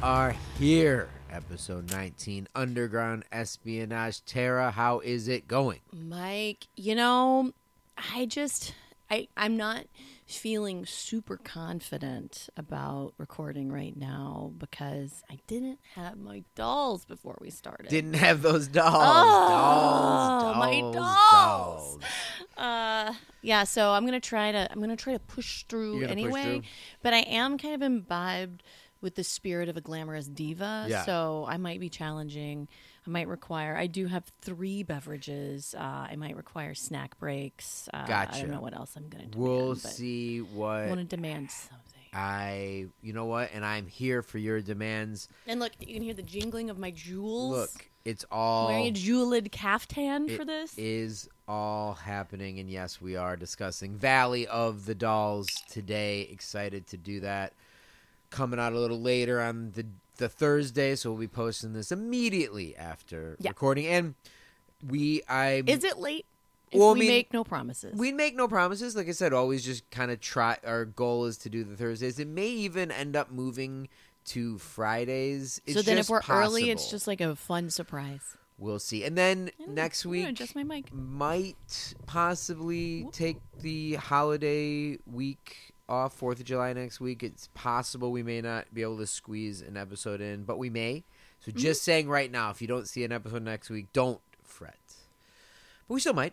are here. Episode 19, Underground Espionage. Tara, how is it going? Mike, I'm not feeling super confident about recording right now because I didn't have my dolls before we started. Didn't have those dolls. My dolls. Yeah, so I'm gonna try to push through anyway. But I am kind of imbibed with the spirit of a glamorous diva, so I might be challenging. I do have 3 beverages. I might require snack breaks. Gotcha. I don't know what else I'm going to demand. We'll see what... I want to demand something. You know what? And I'm here for your demands. And look, you can hear the jingling of my jewels. Look, it's all... I'm wearing a jeweled caftan for this. It is all happening, and yes, we are discussing Valley of the Dolls today. Excited to do that. Coming out a little later on the Thursday, so we'll be posting this immediately after recording. And is it late? We make no promises. We make no promises. Like I said, always just kind of try. Our goal is to do the Thursdays. It may even end up moving to Fridays. So then if we're early, it's just like a fun surprise. We'll see. And then next week, adjust my mic. Might possibly take the holiday week off, 4th of July next week. It's possible we may not be able to squeeze an episode in, but we may. So just saying right now, if you don't see an episode next week, don't fret. But we still might.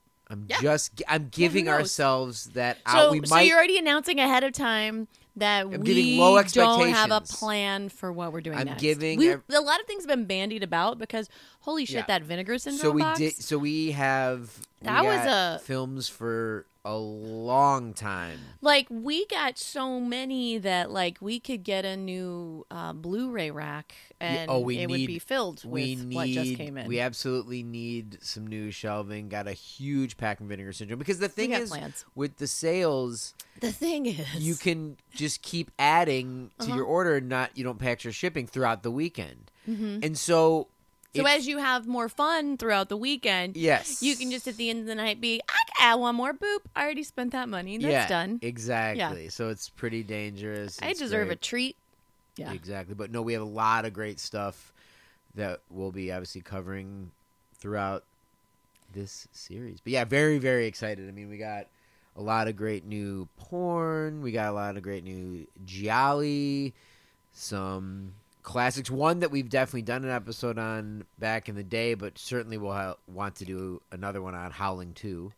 I'm giving ourselves that out. So you're already announcing ahead of time that we don't have a plan for what we're doing next. A lot of things have been bandied about because holy shit, that Vinegar Syndrome box. So we have films for a long time. Like, we got so many that, like, we could get a new Blu-ray rack and would be filled with what just came in. We absolutely need some new shelving. Got a huge pack of Vinegar Syndrome. Because the thing is, with the sales... The thing is... You can just keep adding to your order and you don't pay extra shipping throughout the weekend. Mm-hmm. And so... So as you have more fun throughout the weekend, you can just at the end of the night I can add one more. Boop. I already spent that money. That's done. Exactly. Yeah. So it's pretty dangerous. I deserve a treat. Yeah. Exactly. But no, we have a lot of great stuff that we'll be obviously covering throughout this series. But yeah, very, very excited. I mean, we got a lot of great new porn. We got a lot of great new gialli. Some... classics, one that we've definitely done an episode on back in the day, but certainly we'll want to do another one on Howling 2.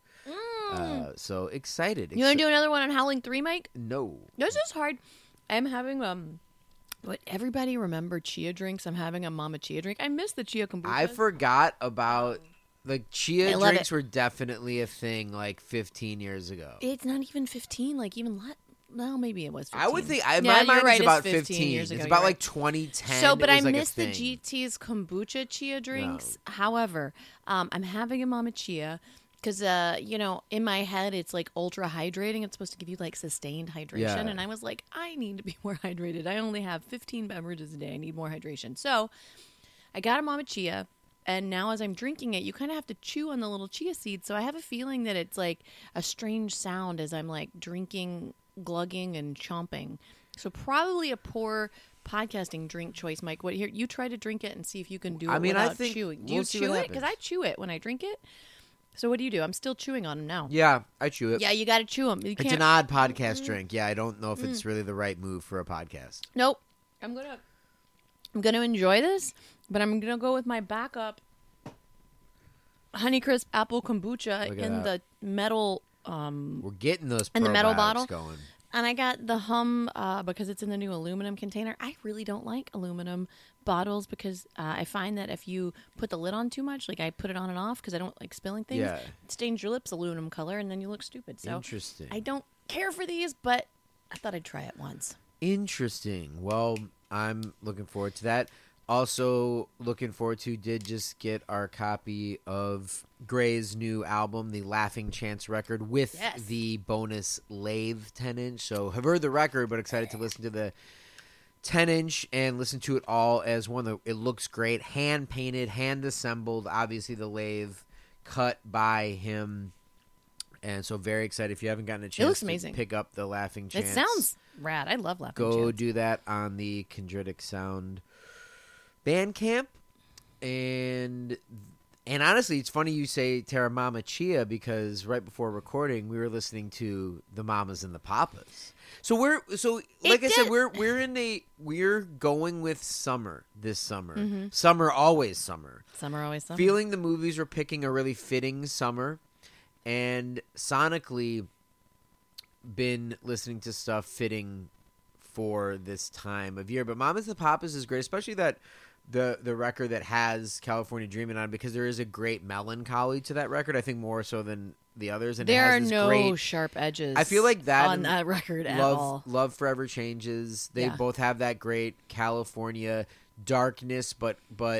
So excited. You want to do another one on Howling 3, Mike? No. This is hard. I'm having, but everybody remember chia drinks? I'm having a Mama Chia drink. I miss the chia kombucha. I forgot about, chia drinks were definitely a thing, 15 years ago. It's not even 15, even less. Well, maybe it was 15. I would think my mind is about 15 years ago. It's about 2010. So, but I miss the GT's kombucha chia drinks. No. However, I'm having a Mama Chia because, in my head, it's ultra hydrating. It's supposed to give you sustained hydration. Yeah. And I was like, I need to be more hydrated. I only have 15 beverages a day. I need more hydration. So I got a Mama Chia. And now as I'm drinking it, you kind of have to chew on the little chia seeds. So I have a feeling that it's a strange sound as I'm drinking, glugging and chomping. So probably a poor podcasting drink choice, Mike. What here? You try to drink it and see if you can do it without chewing. Do you chew it? Because I chew it when I drink it. So what do? I'm still chewing on them now. Yeah, I chew it. Yeah, you got to chew them. It's an odd podcast drink. Yeah, I don't know if it's really the right move for a podcast. Nope. I'm gonna enjoy this, but I'm gonna go with my backup Honeycrisp apple kombucha in the metal. We're getting those in the metal bottle going. And I got the Hum because it's in the new aluminum container. I really don't like aluminum bottles because I find that if you put the lid on too much, I put it on and off because I don't like spilling things. Yeah. It stains your lips aluminum color and then you look stupid. So interesting. I don't care for these, but I thought I'd try it once. Interesting. Well, I'm looking forward to that. Also looking forward to, did just get our copy of Gray's new album, the Laughing Chance record, with the bonus lathe 10-inch. So have heard the record, but excited to listen to the 10-inch and listen to it all as one. It looks great. Hand-painted, hand-assembled. Obviously the lathe cut by him And so very excited. If you haven't gotten a looks chance to amazing. pick up the Laughing Chance. It sounds rad. I love Laughing Go Chance. do that on the Chondritic Sound Bandcamp. And honestly, it's funny you say Terra Mama Chia, because right before recording, we were listening to the Mamas and the Papas. So like I said, we're going with summer this summer. Mm-hmm. Summer, always summer. Summer always summer. Feeling the movies were picking a really fitting summer, and sonically been listening to stuff fitting for this time of year. But Mamas and the Papas is great, especially that the record that has California Dreamin' on, because there is a great melancholy to that record, I think more so than the others. And there it has are this no great, sharp edges. I feel like that on that record at Love, all. Love Forever Changes. They Yeah. both have that great California darkness, but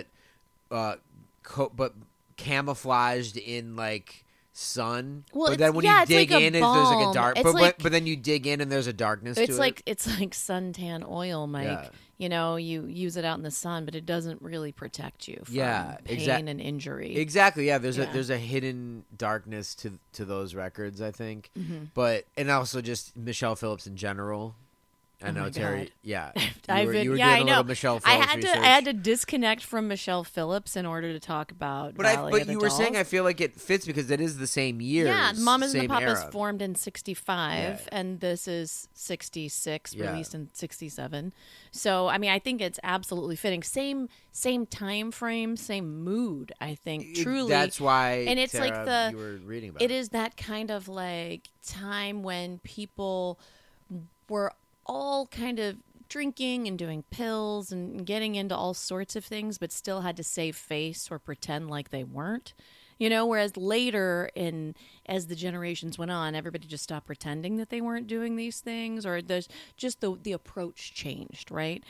camouflaged in like sun. Well, but then when yeah, you it's dig like a in, there's like a balm. dark. It's like- But then you dig in, and there's a darkness to it. It's like suntan oil, Mike. Yeah. You know, you use it out in the sun, but it doesn't really protect you from Yeah, pain and injury. Exactly. Yeah. There's Yeah. a hidden darkness to those records, I think. Mm-hmm. But and also just Michelle Phillips in general. I Oh know my Terry. God. Yeah. I've You were been, doing yeah, I a know. little Michelle I Phillips had research. to, I had to disconnect from Michelle Phillips in order to talk about. But Valley of the you were saying, Dolls. I feel like it fits because it is the same year. Yeah, Mamas and the same Papas era. formed in '65, Yeah. and this is '66, Yeah. released in '67. So, I mean, I think it's absolutely fitting. Same time frame, same mood. I think truly. That's why. And it's like Tara, you were reading about it is that kind of like time when people were all kind of drinking and doing pills and getting into all sorts of things, but still had to save face or pretend like they weren't. You know, whereas later as the generations went on, everybody just stopped pretending that they weren't doing these things, or there's just the approach changed, right?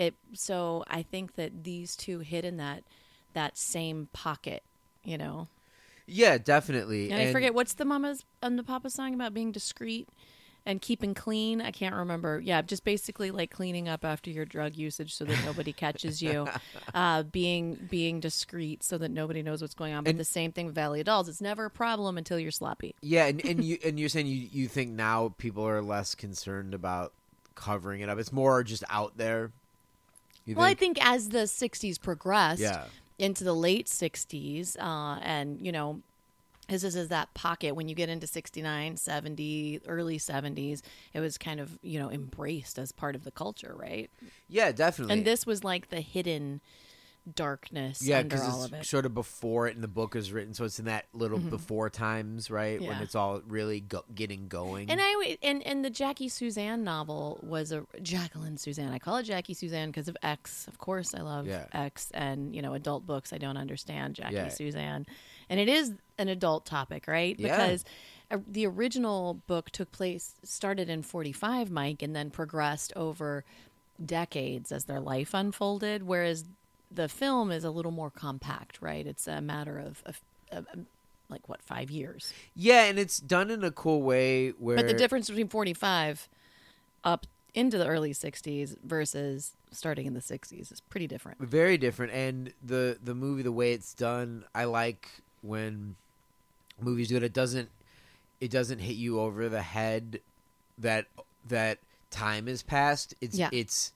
So I think that these two hit in that same pocket, you know. Yeah, definitely. And I forget, what's the Mamas and the Papa song about being discreet and keeping clean? I can't remember. Yeah, just basically like cleaning up after your drug usage so that nobody catches you. Being discreet so that nobody knows what's going on. But the same thing with Valley of Dolls. It's never a problem until you're sloppy. Yeah, and you're saying you think now people are less concerned about covering it up. It's more just out there. I think as the 60s progressed Yeah. into the late 60s, and, you know, this is that pocket when you get into 69, 70, early 70s, it was kind of, you know, embraced as part of the culture, right? Yeah, definitely. And this was like the hidden darkness yeah, under all because of it. it's sort of before it, and the book is written, so it's in that little before times, right, when Yeah. it's all really getting going. And the Jackie Suzanne novel was a Jacqueline Suzanne. I call it Jackie Suzanne because of X. Of course, I love Yeah. X, and you know, adult books. I don't understand Jackie Yeah. Suzanne, and it is an adult topic, right? Yeah. Because the original book started in 45, Mike, and then progressed over decades as their life unfolded, whereas the film is a little more compact, right? It's a matter of like, what, 5 years? Yeah, and it's done in a cool way where. But the difference between 45 up into the early 60s versus starting in the 60s is pretty different. Very different, and the movie, the way it's done, I like when movies do it. It doesn't hit you over the head that time has passed. It's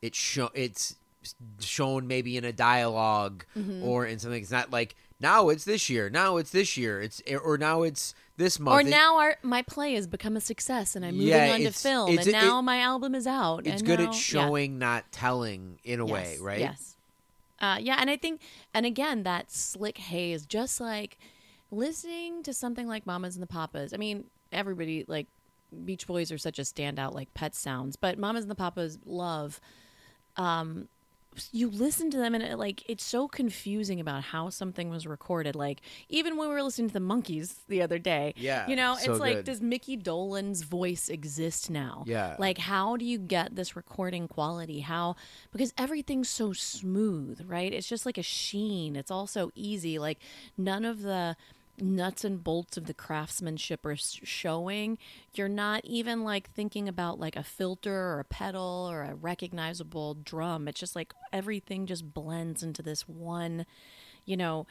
shown maybe in a dialogue or in something. It's not like now it's this year, now it's this year, or now it's this month. Or now my play has become a success and I'm moving on to film, and now my album is out. It's and good now, at showing, not telling, in a way, right? Yes. Yeah, and I think, and again, that slick haze, just like listening to something like Mamas and the Papas. I mean, everybody, like, Beach Boys are such a standout, like, Pet Sounds, but Mamas and the Papas love. You listen to them and it's so confusing about how something was recorded. Like, even when we were listening to the Monkees the other day, Yeah, you know, so it's like, good. does Mickey Dolenz voice exist now? Yeah. Like, how do you get this recording quality? Because everything's so smooth, right? It's just like a sheen. It's all so easy. Like, none of the nuts and bolts of the craftsmanship are showing. You're not even like thinking about like a filter or a pedal or a recognizable drum. It's just like everything just blends into this one, you know,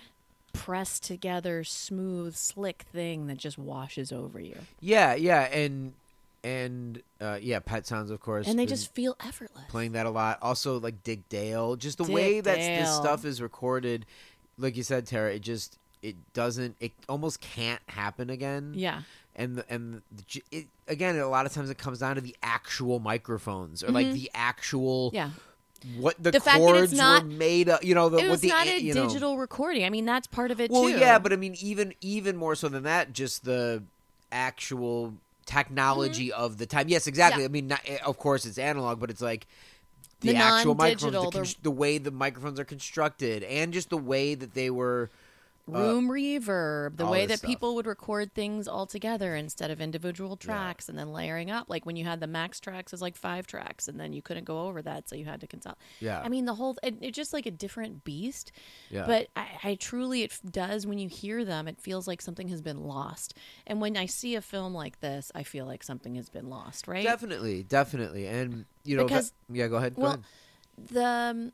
pressed together, smooth, slick thing that just washes over you. Yeah, and Pet Sounds, of course, And they been just feel effortless. playing that a lot. Also, like Dick Dale, just the Dick way that this Dale. stuff is recorded. Like you said, Tara, it almost can't happen again. Yeah. Again, a lot of times it comes down to the actual microphones or like the actual what the fact that chords it's not, were made of. You know, it was what the not a you know. digital recording. I mean, that's part of it Well, too. yeah, but I mean, even more so than that, just the actual technology of the time. Yes, exactly. Yeah. I mean, of course, it's analog, but it's like the The actual non-digital, microphones, the way the microphones are constructed, and just the way that they were. Room reverb, the all way this that stuff. people would record things all together instead of individual tracks and then layering up. Like when you had the max tracks as like 5 tracks and then you couldn't go over that, so you had to consult. Yeah. I mean, it's just like a different beast. Yeah. But I truly, it does, when you hear them, it feels like something has been lost. And when I see a film like this, I feel like something has been lost, right? Definitely. And, Because- go ahead. Go Well, ahead.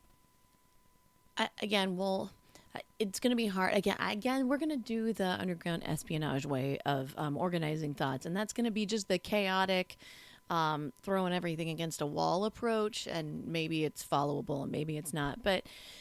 it's going to be hard. Again, we're going to do the underground espionage way of organizing thoughts, and that's going to be just the chaotic, throwing everything against a wall approach, and maybe it's followable and maybe it's not. But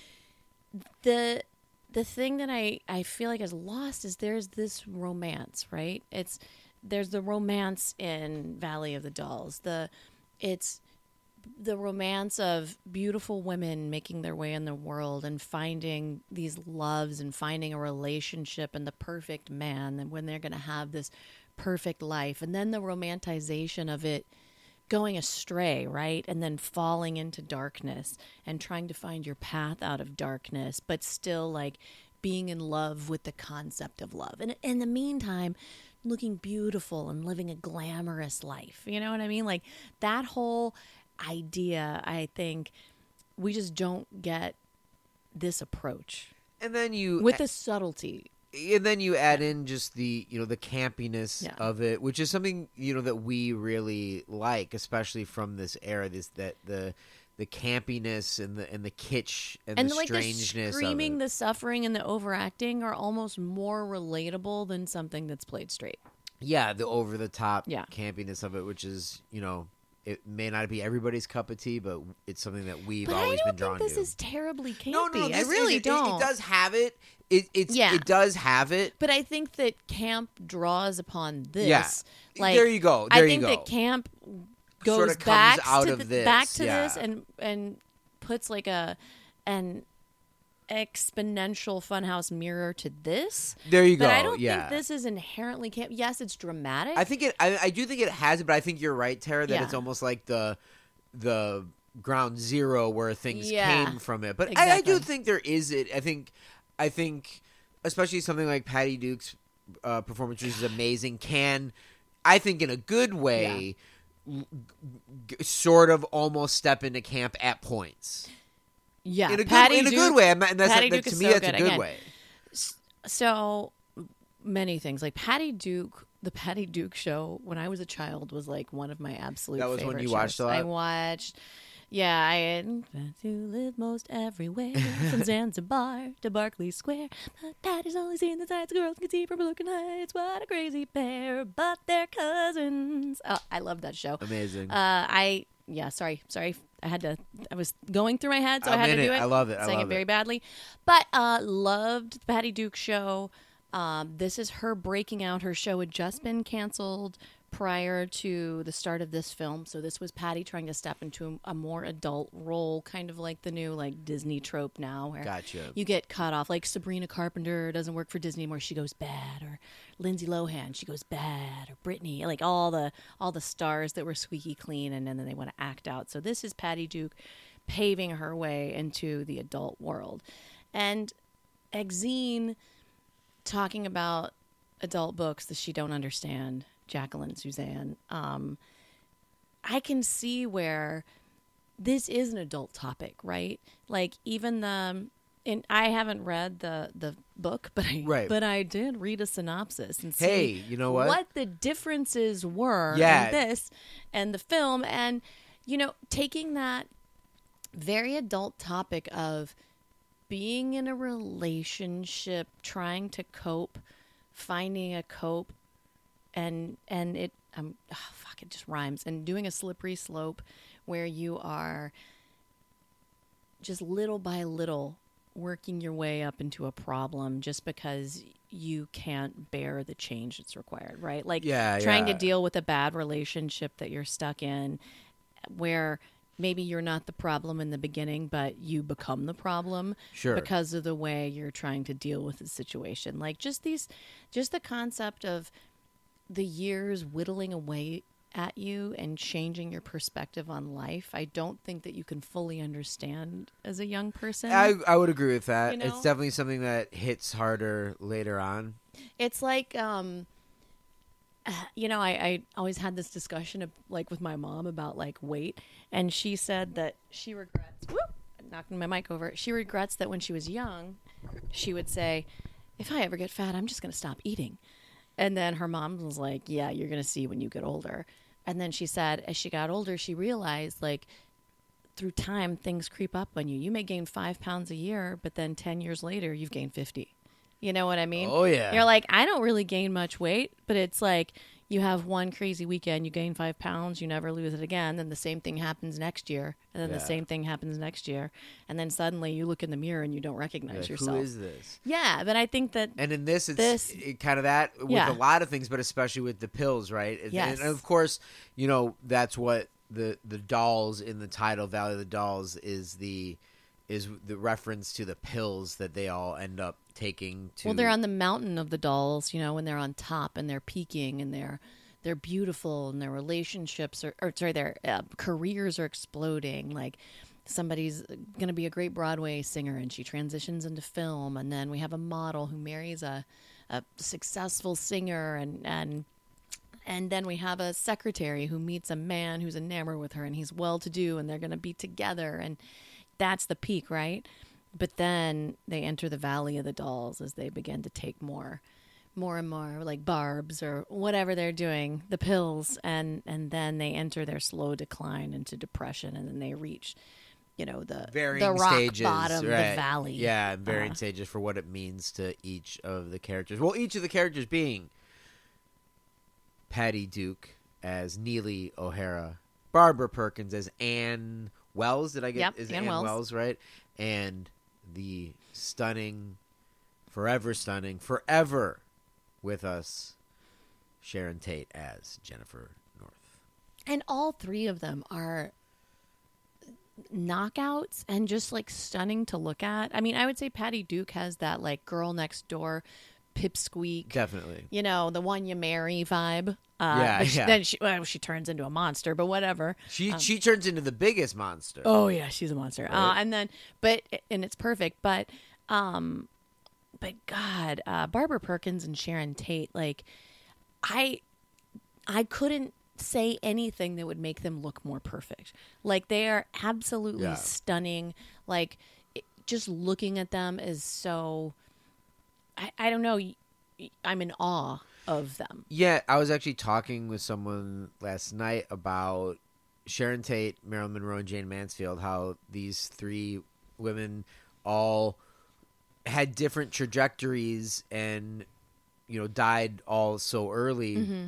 the thing that I feel like is lost is there's this romance, right? There's the romance in Valley of the Dolls. It's the romance of beautiful women making their way in the world and finding these loves and finding a relationship and the perfect man, and when they're going to have this perfect life, and then the romanticization of it going astray, right? And then falling into darkness and trying to find your path out of darkness, but still like being in love with the concept of love. And in the meantime, looking beautiful and living a glamorous life. You know what I mean? Like that whole idea, I think we just don't get this approach And then you with the subtlety. And then you add in just the the campiness of it, which is something that we really like, especially from this era. The campiness and the kitsch and the like strangeness, the screaming, of it. the suffering, and the overacting are almost more relatable than something that's played straight. Yeah, the over the top Yeah. campiness of it, which is it may not be everybody's cup of tea, but it's something that we've But always I been don't drawn think this to. is terribly campy. No, I really don't. It does have it. It does have it. But I think that camp draws upon this. Yeah. Like, There you go. I There you think go. that camp goes Sorta comes back out to of this, back to yeah. this and puts like an exponential funhouse mirror to this. There you go. But I don't yeah. think this is inherently camp. Yes, it's dramatic. I think I do think it has it, but I think you're right, Tara, that Yeah. it's almost like the ground zero where things Yeah. came from it. But I Exactly. do think there is it. I think especially something like Patty Duke's performance, which is amazing, can, I think in a good way, sort of almost step into camp at points. Yeah, In a Patty good Duke, way. And that's Patty that, Duke to is me, so that's a good. good Again, way. So many things like Patty Duke. The Patty Duke show when I was a child was like one of my absolute. That was when favorite you watched shows. a lot? I watched. Yeah, I had to live most everywhere from Zanzibar to Berkeley Square. But Patty's only seen the sights girls can see from Brooklyn Heights. What a crazy pair, but they're cousins. Oh, I love that show. Amazing. Sorry. I was going through my head, so I I'm had in to do it. it. I love it. Sang it very badly. But loved the Patty Duke show. This is her breaking out. Her show had just been canceled prior to the start of this film. So this was Patty trying to step into a more adult role, kind of like the new like Disney trope now where Gotcha. you get cut off. Like Sabrina Carpenter doesn't work for Disney anymore. She goes bad. Or Lindsay Lohan, she goes bad. Or Britney, like all the stars that were squeaky clean and then they want to act out. So this is Patty Duke paving her way into the adult world. And Exene talking about adult books that she don't understand, Jacqueline Suzanne. I can see where this is an adult topic, right? Like even and I haven't read the book, but I did read a synopsis and see Hey, you know what? the differences were in this and the film, and taking that very adult topic of being in a relationship, trying to cope, finding a cope, and it fuck, it just rhymes, and doing a slippery slope where you are just little by little working your way up into a problem just because you can't bear the change that's required, right? Like trying to deal with a bad relationship that you're stuck in where maybe you're not the problem in the beginning, but you become the problem because of the way you're trying to deal with the situation. Like just the concept of the years whittling away at you and changing your perspective on life, I don't think that you can fully understand as a young person. I would agree with that. You know? It's definitely something that hits harder later on. It's like, I always had this discussion of, like, with my mom about like weight, and she said that she regrets. Whoop, knocking my mic over. She regrets that when she was young, she would say, "If I ever get fat, I'm just going to stop eating." And then her mom was like, "Yeah, you're going to see when you get older." And then she said, as she got older, she realized, like, through time, things creep up on you. You may gain 5 pounds a year, but then 10 years later, you've gained 50. You know what I mean? Oh, yeah. You're like, I don't really gain much weight, but it's like you have one crazy weekend, you gain 5 pounds, you never lose it again. Then the same thing happens next year. And then the same thing happens next year. And then suddenly you look in the mirror and you don't recognize yourself. Who is this? Yeah, but I think that... And in this, it's kind of that with a lot of things, but especially with the pills, right? Yes. And of course, that's what the dolls in the title, Valley of the Dolls, is the reference to the pills that they all end up taking to... Well, they're on the mountain of the dolls, when they're on top and they're peaking and they're beautiful and their relationships their careers are exploding. Like somebody's going to be a great Broadway singer and she transitions into film, and then we have a model who marries a successful singer, and then we have a secretary who meets a man who's enamored with her and he's well-to-do and they're going to be together, and that's the peak, right? But then they enter the Valley of the Dolls as they begin to take more and more, like barbs or whatever they're doing, the pills, and then they enter their slow decline into depression, and then they reach, the rock stages, bottom, right. the valley. Yeah, varying stages for what it means to each of the characters. Well, each of the characters being Patty Duke as Neely O'Hara, Barbara Perkins as Ann Wells. Did I get? Yep, is Ann Ann Wells, right? And the forever with us, Sharon Tate as Jennifer North. And all three of them are knockouts and just like stunning to look at. I mean, I would say Patty Duke has that like girl next door pipsqueak. Definitely. The one you marry vibe. Then she turns into a monster, but whatever. She turns into the biggest monster. Oh yeah, she's a monster. Right? And it's perfect. But God, Barbara Perkins and Sharon Tate, like I couldn't say anything that would make them look more perfect. Like they are absolutely stunning. Like just looking at them is so. I don't know. I'm in awe of them. Yeah, I was actually talking with someone last night about Sharon Tate, Marilyn Monroe, and Jane Mansfield, how these three women all had different trajectories and, died all so early. Mm-hmm.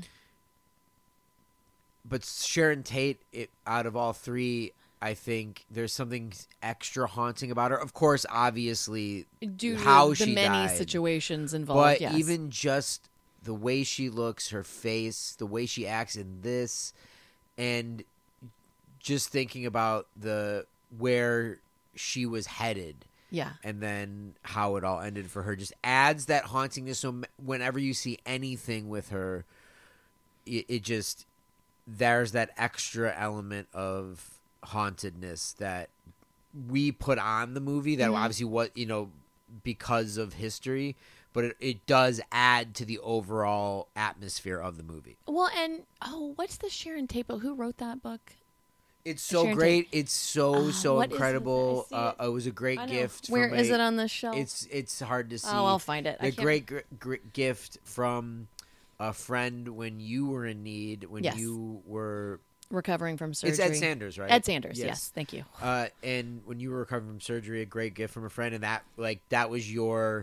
But Sharon Tate, out of all three, I think there's something extra haunting about her. Of course, obviously, due how to the she many died. Situations involved. But yes. even just the way she looks, her face, the way she acts in this, and just thinking about where she was headed. Yeah. And then how it all ended for her just adds that hauntingness. So whenever you see anything with her, it just, there's that extra element of hauntedness that we put on the movie that obviously because of history, but it does add to the overall atmosphere of the movie. Well, and what's the Sharon Tate book? Who wrote that book? It's so Sharon great. Tate. It's so incredible. It was a great gift. Where is it on the shelf? It's hard to see. Oh, I'll find it. A great gift from a friend when you were in need, when you were recovering from surgery. It's Ed Sanders, right? Ed Sanders, yes. Thank you. And when you were recovering from surgery, a great gift from a friend, and that was your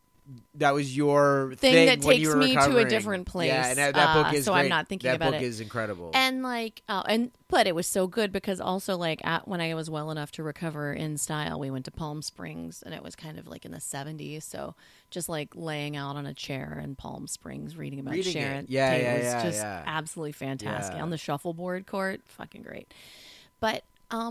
thing that when takes you were me recovering. to a different place. Yeah, and that book is so great. I'm not thinking about it. That book is incredible. And but it was so good because also when I was well enough to recover in style, we went to Palm Springs, and it was kind of like in the 70s. So just like laying out on a chair in Palm Springs, reading about Sharon Tate was just absolutely fantastic. Yeah. On the shuffleboard court, fucking great. But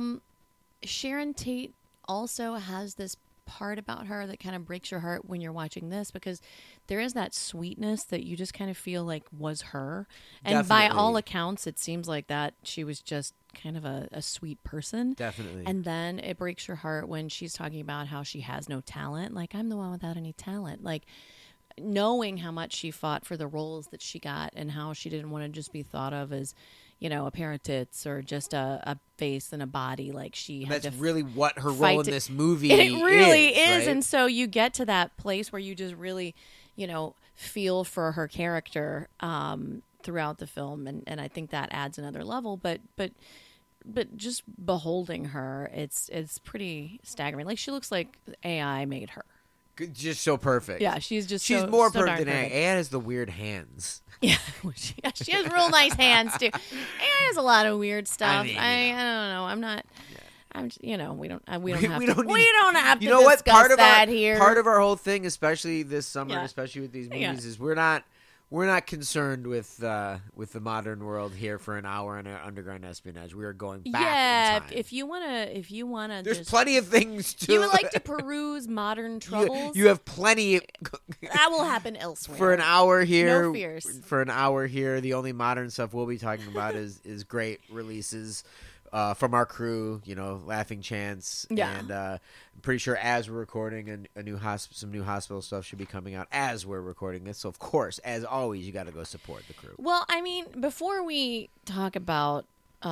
Sharon Tate also has this part about her that kind of breaks your heart when you're watching this, because there is that sweetness that you just kind of feel like was her. And by all accounts, it seems like that she was just kind of a sweet person. Definitely. And then it breaks your heart when she's talking about how she has no talent. Like, I'm the one without any talent. Like, knowing how much she fought for the roles that she got and how she didn't want to just be thought of as, a pair of tits or just a face and a body. Like, she had that's really what her role in this movie it really is. Right? And so you get to that place where you just really, feel for her character throughout the film. And I think that adds another level. But just beholding her, it's pretty staggering. Like, she looks like AI made her. Just so perfect. Yeah, she's more so perfect than perfect. AI has the weird hands. Yeah, she has real nice hands too. AI has a lot of weird stuff. I don't know. I'm not. I'm. We don't have to. You know what? Part of our whole thing, especially this summer, especially with these movies, is we're not concerned with the modern world here for an hour in an underground espionage. We are going back in time. If you wanna, there's plenty of things to. You would like to peruse modern troubles. You have plenty. That will happen elsewhere. For an hour here, no fears. For an hour here, the only modern stuff we'll be talking about is great releases. From our crew, Laughing Chance, and I'm pretty sure as we're recording, some new hospital stuff should be coming out as we're recording this. So, of course, as always, you got to go support the crew. Well, I mean, before we talk about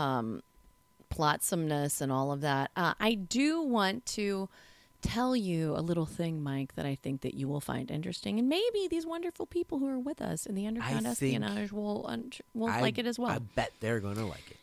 plotsomeness and all of that, I do want to tell you a little thing, Mike, that I think that you will find interesting, and maybe these wonderful people who are with us in the underground espionage will like it as well. I bet they're going to like it.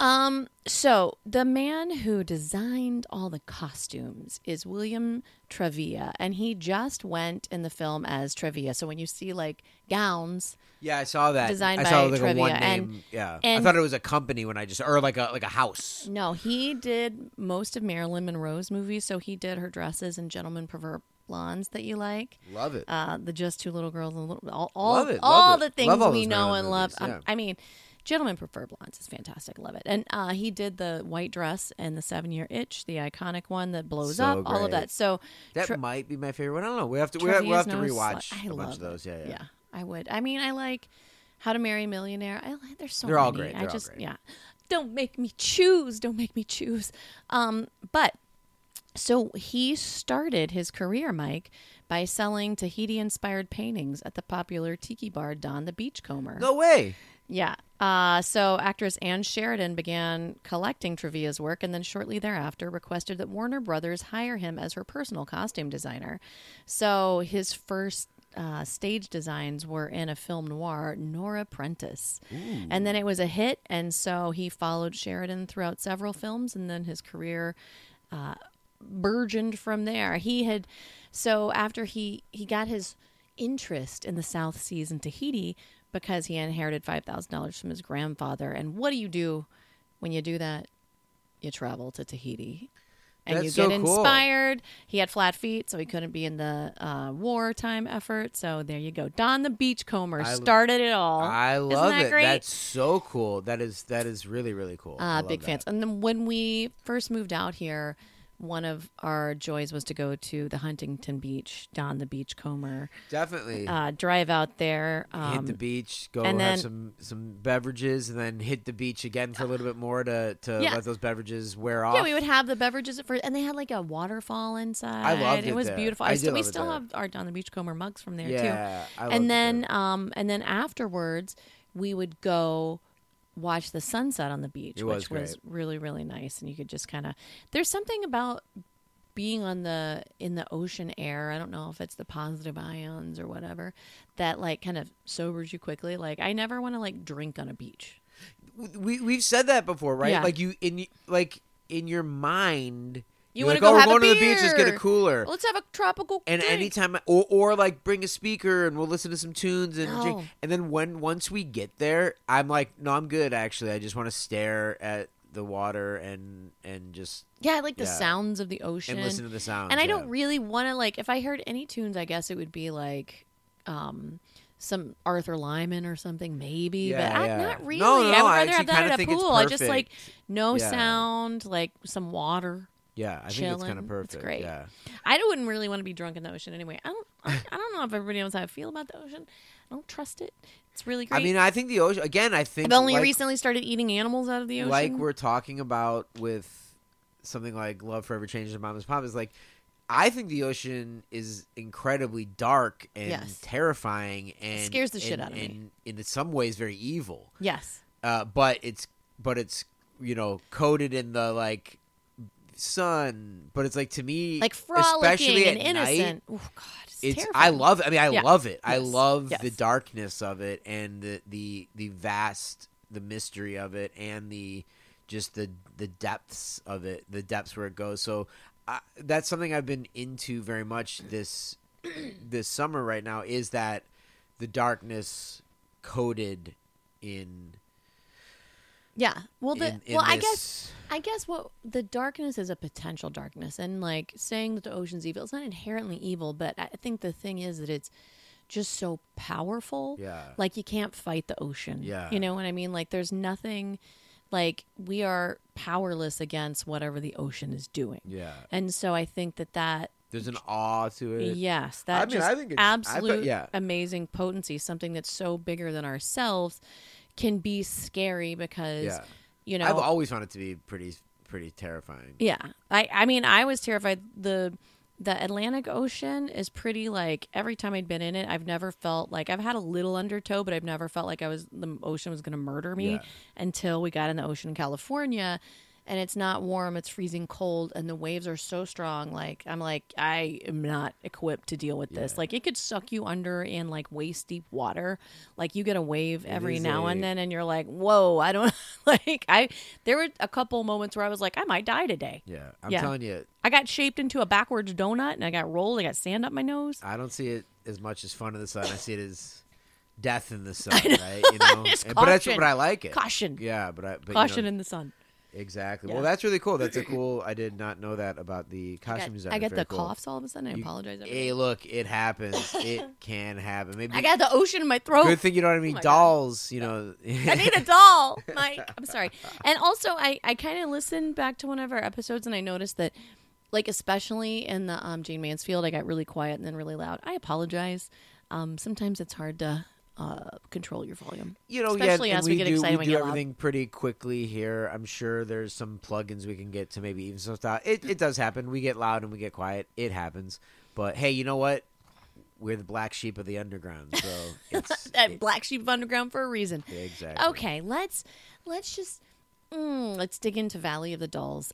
So the man who designed all the costumes is William Travilla, and he just went in the film as Travilla. So when you see like gowns, I saw that designed I saw by like Travilla, a one name. And I thought it was a company when or like a house. No, he did most of Marilyn Monroe's movies. So he did her dresses and Gentlemen Prefer Blondes that you like. Love it. The Just Two Little Girls, love the things love all we those know Marilyn and love. movies, I mean. Gentlemen Prefer Blondes is fantastic. Love it. And he did the white dress and the 7-Year Itch, the iconic one that blows up, all of that. So that might be my favorite one. I don't know. We'll have to rewatch a bunch of those. Yeah, I would. I mean, I like How to Marry a Millionaire. There's so They're many. all great. They're all great. Yeah. Don't make me choose. But so he started his career, Mike, by selling Tahiti-inspired paintings at the popular tiki bar Don the Beachcomber. No way. Yeah. So actress Ann Sheridan began collecting Travilla's work and then shortly thereafter requested that Warner Brothers hire him as her personal costume designer. So his first stage designs were in a film noir, Nora Prentice. Ooh. And then it was a hit, and so he followed Sheridan throughout several films, and then his career burgeoned from there. So after he got his interest in the South Seas and Tahiti, because he inherited $5,000 from his grandfather. And what do you do when you do that? You travel to Tahiti. And That's you so get cool. inspired. He had flat feet, so he couldn't be in the wartime effort. So there you go. Don the Beachcomber started it all. I love Isn't that it. great? That's so cool. That is really, really cool. Big fans. And then when we first moved out here, one of our joys was to go to the Huntington Beach, Don the Beachcomber. Definitely. Drive out there. Hit the beach, go and have then, some beverages, and then hit the beach again for a little bit more to let those beverages wear off. Yeah, we would have the beverages at first, and they had like a waterfall inside. I loved it. It was there. beautiful. We still have our Don the Beachcomber mugs from there too. I and then afterwards, we would go watch the sunset on the beach, which was really, really nice. And you could just kind of, there's something about being in the ocean air. I don't know if it's the positive ions or whatever that like kind of sobers you quickly. Like I never want to like drink on a beach. we've said that before, right? Yeah. Like in your mind, You you're want like, to go we're have going a to the beach, let's get a beer. cooler. Let's have a tropical And drink. anytime, or like bring a speaker and we'll listen to some tunes and drink. No. And then once we get there, I'm like, no, I'm good. Actually, I just want to stare at the water and just Yeah, I like the Yeah. sounds of the ocean. and listen to the sounds. And I yeah. don't really want to, like, if I heard any tunes, I guess it would be like some Arthur Lyman or something, maybe. Yeah, but yeah. not really. No, I would I rather actually have that kinda at a think it's pool. I just like perfect. no Yeah. sound, like some water. Yeah, I think it's chilling. kind of It's perfect. great. Yeah. I wouldn't really want to be drunk in the ocean anyway. I don't know if everybody knows how I feel about the ocean. I don't trust it. It's really great. I mean, I think the ocean again. I think I've only like, recently started eating animals out of the ocean. like we're talking about with something like Love Forever Changes Mama's Pop is like. I think the ocean is incredibly dark and Yes. terrifying and Scares the shit out of me. and in some ways very evil. Yes. But it's coated in the like sun. But it's like to me, Like especially frolicking and at night, innocent. Oh God, it's I terrifying. love it. I mean, I Yeah. love it. I Yes. love Yes. the darkness of it and the vast the mystery of it and the depths of it, the depths where it goes. So that's something I've been into very much this summer right now is that the darkness coated in Yeah. Well, in I this- guess what the darkness is a potential darkness, and like saying that the ocean's evil, it's not inherently evil, but I think the thing is that it's just so powerful. Yeah. Like you can't fight the ocean. Yeah. You know what I mean? Like there's nothing. Like we are powerless against whatever the ocean is doing. Yeah. And so I think that There's an awe to it. yes, that I mean, just I think it's- I bet- absolute yeah. amazing potency, something that's so bigger than ourselves, can be scary because Yeah. you know I've always found it to be pretty terrifying. yeah. I mean I was terrified. The Atlantic Ocean is pretty like every time I'd been in it, I've never felt like I've had a little undertow, but I've never felt like the ocean was going to murder me Yeah. until we got in the ocean in California. And it's not warm, it's freezing cold, and the waves are so strong. Like, I'm like, I am not equipped to deal with this. Yeah. Like, it could suck you under in like waist deep water. Like, you get a wave every is now and a- then, and you're like, whoa, I don't there were a couple moments where I was like, I might die today. Yeah. I'm Yeah. telling you, I got shaped into a backwards donut, and I got rolled. I got sand up my nose. I don't see it as much as fun in the sun. I see it as death in the sun, I know. right? You know, It's but that's caution. but I like it. Caution. Yeah, but Caution in the sun. exactly. Yeah. Well, that's really cool. That's a cool. I did not know that about the costume design. I get Very the cool. coughs all of a sudden. I apologize. everybody. Hey, look, it happens. It can happen. Maybe I got the ocean in my throat. good thing you don't have any my God. dolls. You know, I need a doll, Mike. I'm sorry. And also, I kind of listened back to one of our episodes, and I noticed that, like, especially in the Jane Mansfield, I got really quiet and then really loud. I apologize. Sometimes it's hard to control your volume. you know, Especially yeah, as and we get excited we when do you get loud. everything pretty quickly here. I'm sure there's some plugins we can get to maybe even some stuff. It does happen. We get loud and we get quiet. It happens. But hey, you know what? We're the black sheep of the underground, so it's That Black Sheep of Underground for a reason. exactly. Okay, let's just let's dig into Valley of the Dolls.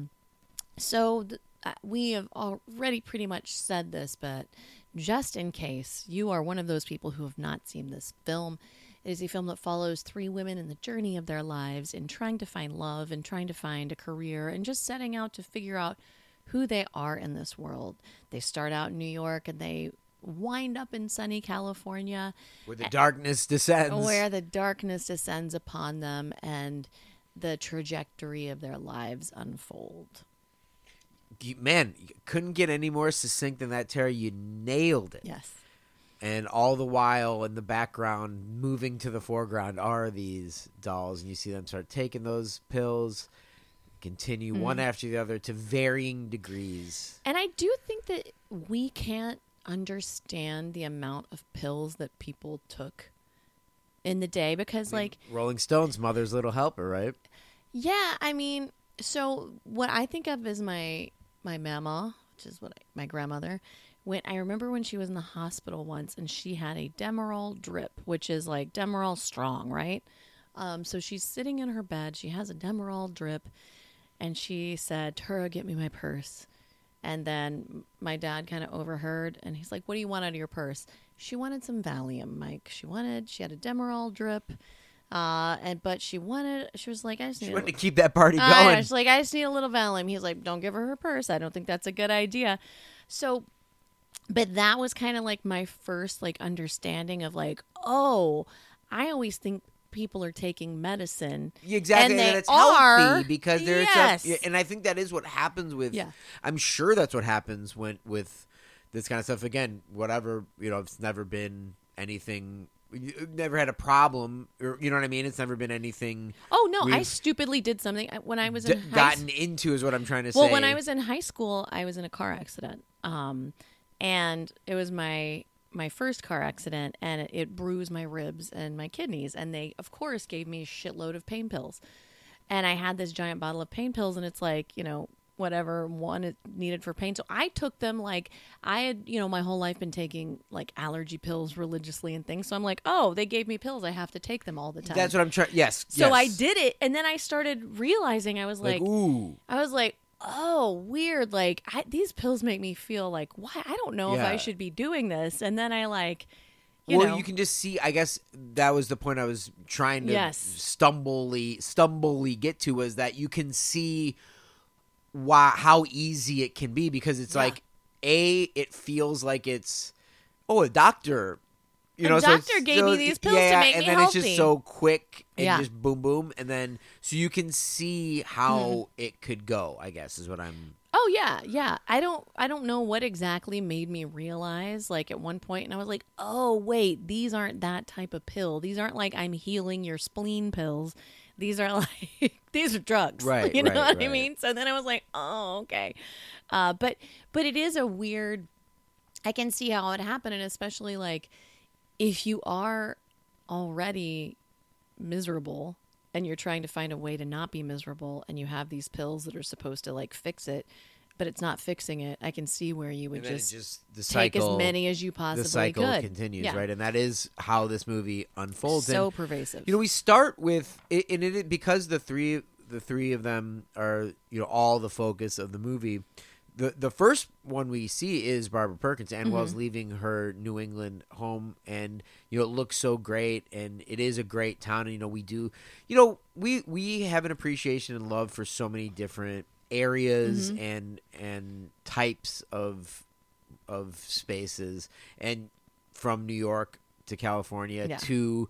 We have already pretty much said this, but just in case you are one of those people who have not seen this film, it is a film that follows three women in the journey of their lives in trying to find love and trying to find a career and just setting out to figure out who they are in this world. They start out in New York and they wind up in sunny California, Where the darkness descends. where the darkness descends upon them and the trajectory of their lives unfold. Man, you couldn't get any more succinct than that, Tara. You nailed it. Yes. And all the while in the background, moving to the foreground, are these dolls. And you see them start taking those pills, continue one after the other to varying degrees. And I do think that we can't understand the amount of pills that people took in the day because, like, Rolling Stones, Mother's Little Helper, right? yeah, I mean, so what I think of is my mama, which is my grandmother. I remember when she was in the hospital once and she had a Demerol drip, which is like Demerol strong, right? So she's sitting in her bed. She has a Demerol drip and she said, "Tura, get me my purse." And then my dad kind of overheard and he's like, "What do you want out of your purse?" She wanted some Valium, Mike. She had a Demerol drip. But she was like, I just She need wanted to keep that party yeah, going. she's like, I just need a little Valium. He's like, don't give her purse. I don't think that's a good idea. So, but that was kind of like my first like understanding of like, oh, I always think people are taking medicine. Exactly, and it's are, healthy because there's yes. and I think that is what happens with. Yeah. I'm sure that's what happens with this kind of stuff. Again, whatever, it's never been anything. You've never had a problem, or you know what I mean. It's never been anything. Oh no, I stupidly did something when I was in gotten into is what I'm trying to say. Well, when I was in high school, I was in a car accident, and it was my first car accident, and it bruised my ribs and my kidneys, and they of course gave me a shitload of pain pills, and I had this giant bottle of pain pills, and it's like whatever one is needed for pain. So I took them like I had, my whole life been taking like allergy pills religiously and things. So I'm like, oh, they gave me pills. I have to take them all the time. That's what I'm trying. Yes. So I did it. And then I started realizing I was like, ooh. I was like, oh, weird. Like these pills make me feel like, why? I don't know if I should be doing this. And then I like, you know. You can just see, I guess that was the point I was trying to stumbly get to, was that you can see how easy it can be, because it's like it feels like it's a doctor, doctor gave me these pills to make me and then healthy. it's just so quick and just boom boom, and then so you can see how it could go, I guess is what I'm. Oh yeah. I don't know what exactly made me realize like at one point, and I was like, oh wait, these aren't that type of pill. These aren't like I'm healing your spleen pills. These are like these are drugs, right? You know what right. I mean? So then I was like, oh, okay. But it is a weird. I can see how it happened, and especially like if you are already miserable and you're trying to find a way to not be miserable, and you have these pills that are supposed to like fix it, but it's not fixing it. I can see where you would just the take cycle, as many as you possibly the cycle could. continues, right? And that is how this movie unfolds. So and, pervasive. We start with it because the three of them are all the focus of the movie. The first one we see is Barbara Perkins. Ann Wells leaving her New England home, and it looks so great, and it is a great town. And we have an appreciation and love for so many different areas and types of spaces, and from New York to California to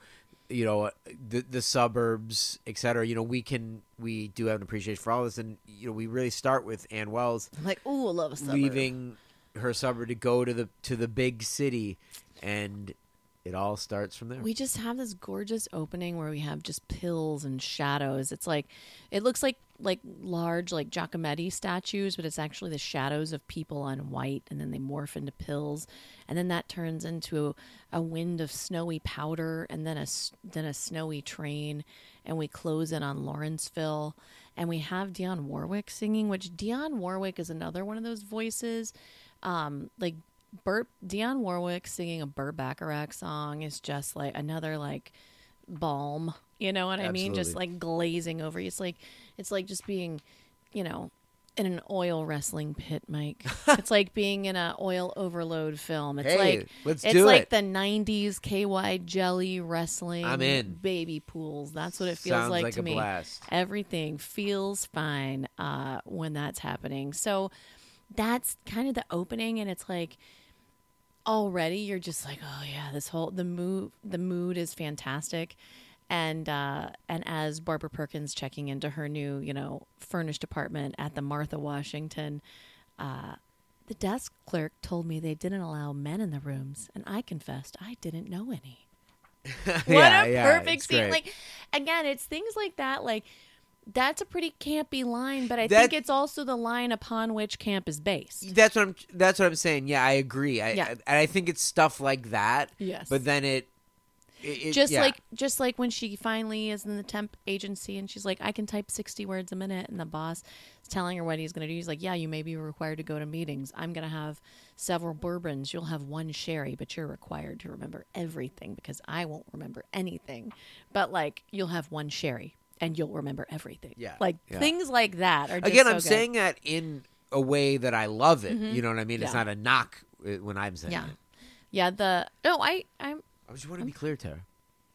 the suburbs, etc. We do have an appreciation for all this, and we really start with Ann Wells. I'm like, ooh, I love a suburb. Leaving her suburb to go to the big city, and it all starts from there. We just have this gorgeous opening where we have just pills and shadows. It's like it looks like large like Giacometti statues, but it's actually the shadows of people on white, and then they morph into pills, and then that turns into a wind of snowy powder, and then a snowy train, and we close in on Lawrenceville, and we have Dionne Warwick singing, which Dionne Warwick is another one of those voices, like Dionne Warwick singing a Burt Bacharach song is just like another like balm, you know what I mean? Just like glazing over you. It's like just being, in an oil wrestling pit, Mike. It's like being in an oil overload film. It's let's do like the 90s KY jelly wrestling. I'm in. Baby pools. That's what it feels Sounds like to a me. Blast. Everything feels fine when that's happening. So that's kind of the opening, and it's like already you're just like, oh yeah, the mood is fantastic. And as Barbara Perkins checking into her new, furnished apartment at the Martha Washington, the desk clerk told me they didn't allow men in the rooms, and I confessed I didn't know any. What a perfect scene! Great. Like, again, it's things like that. Like, that's a pretty campy line, but I think it's also the line upon which camp is based. That's what I'm saying. Yeah, I agree. I think it's stuff like that. Yes, but then just like when she finally is in the temp agency and she's like, I can type 60 words a minute, and the boss is telling her what he's going to do. He's like, yeah, you may be required to go to meetings. I'm going to have several bourbons. You'll have one sherry, but you're required to remember everything because I won't remember anything. But like, you'll have one sherry and you'll remember everything. Yeah. Things like that are just again, so I'm good. saying that in a way that I love it. You know what I mean? It's not a knock when I'm saying it. Yeah. I'm I just want to be clear, Tara.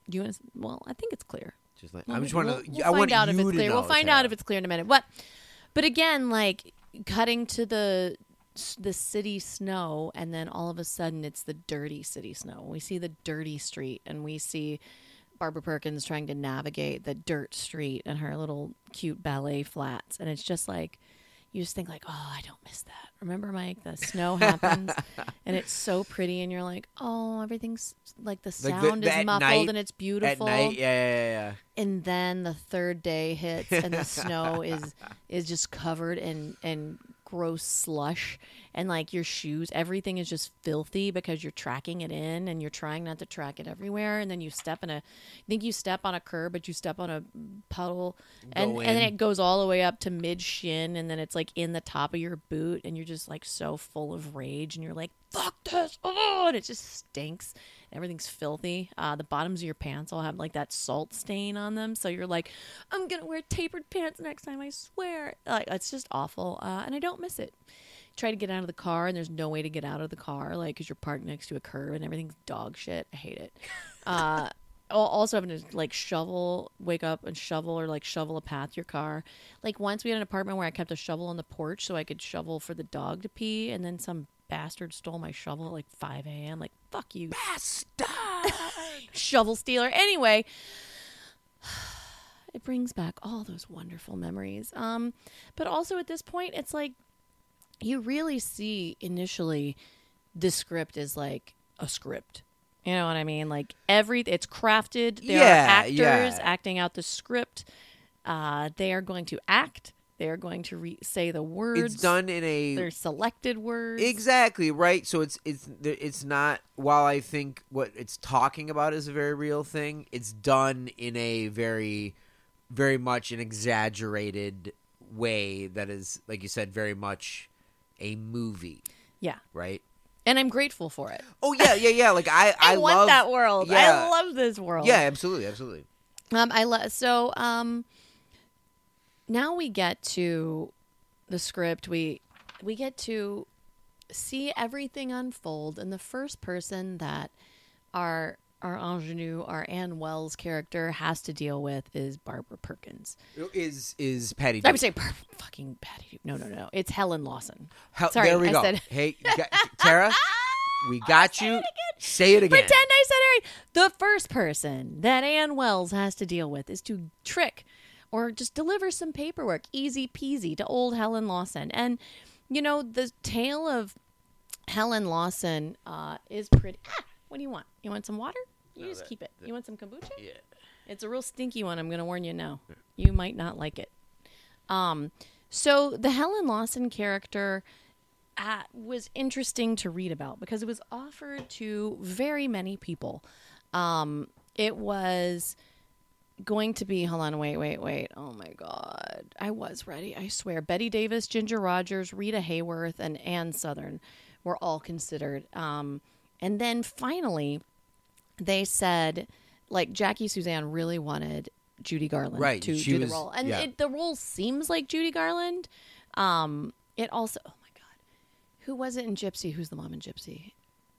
Do you want to? Well, I think it's clear. Just like We'll- I'm just want we'll- to. we'll I want find out if you it's to clear. know. We'll find out if it's clear in a minute. But again, like cutting to the city snow, and then all of a sudden it's the dirty city snow. We see the dirty street, and we see Barbara Perkins trying to navigate the dirt street and her little cute ballet flats, and it's just like you just think like, oh, I don't miss that. Remember, Mike, the snow happens and it's so pretty, and you're like, oh, everything's like the sound is at muffled night- and it's beautiful. At night, yeah. And then the third day hits, and the snow is just covered in gross slush, and like your shoes, everything is just filthy because you're tracking it in, and you're trying not to track it everywhere. And then you step on a curb, but you step on a puddle, and then it goes all the way up to mid shin, and then it's like in the top of your boot, and you're just like so full of rage, and you're like, fuck this, oh, and it just stinks. Everything's filthy. The bottoms of your pants all have like that salt stain on them. So you're like, I'm going to wear tapered pants next time, I swear. Like, it's just awful. And I don't miss it. Try to get out of the car, and there's no way to get out of the car, like, because you're parked next to a curb and everything's dog shit. I hate it. Also having to like wake up and shovel, or like shovel a path to your car. Like once we had an apartment where I kept a shovel on the porch so I could shovel for the dog to pee, and then some bastard stole my shovel at like 5 a.m. Like, fuck you. Bastard! Shovel stealer. Anyway, it brings back all those wonderful memories. But also at this point, it's like you really see initially the script is like a script. You know what I mean? Like it's crafted. There are actors acting out the script. They are going to act. They are going to say the words. It's done in a. They're selected words. Exactly right. So it's not. While I think what it's talking about is a very real thing, it's done in a very, very much an exaggerated way that is, like you said, very much a movie. Yeah. Right. And I'm grateful for it. Oh yeah. Like I want love that world. Yeah. I love this world. Yeah, absolutely. Now we get to the script. We get to see everything unfold, and the first person that our ingenue, our Ann Wells character, has to deal with is Barbara Perkins. Is Patty? I would say fucking Patty. No. It's Helen Lawson. Sorry, there we go. said. Hey, Tara, we got you. Say it again. Pretend I said it right. The first person that Ann Wells has to deal with is to trick or just deliver some paperwork, easy peasy, to old Helen Lawson. And, you know, the tale of Helen Lawson is pretty... what do you want? You want some water? You just keep it. You want some kombucha? Yeah. It's a real stinky one. I'm going to warn you now. You might not like it. So the Helen Lawson character was interesting to read about because it was offered to very many people. It was going to be, hold on, wait. Oh my God. I was ready. I swear. Betty Davis, Ginger Rogers, Rita Hayworth, and Ann Southern were all considered. And then finally, they said, like, Jackie Suzanne really wanted Judy Garland to do the role. And the role seems like Judy Garland. It also, oh my God. Who was it in Gypsy? Who's the mom in Gypsy?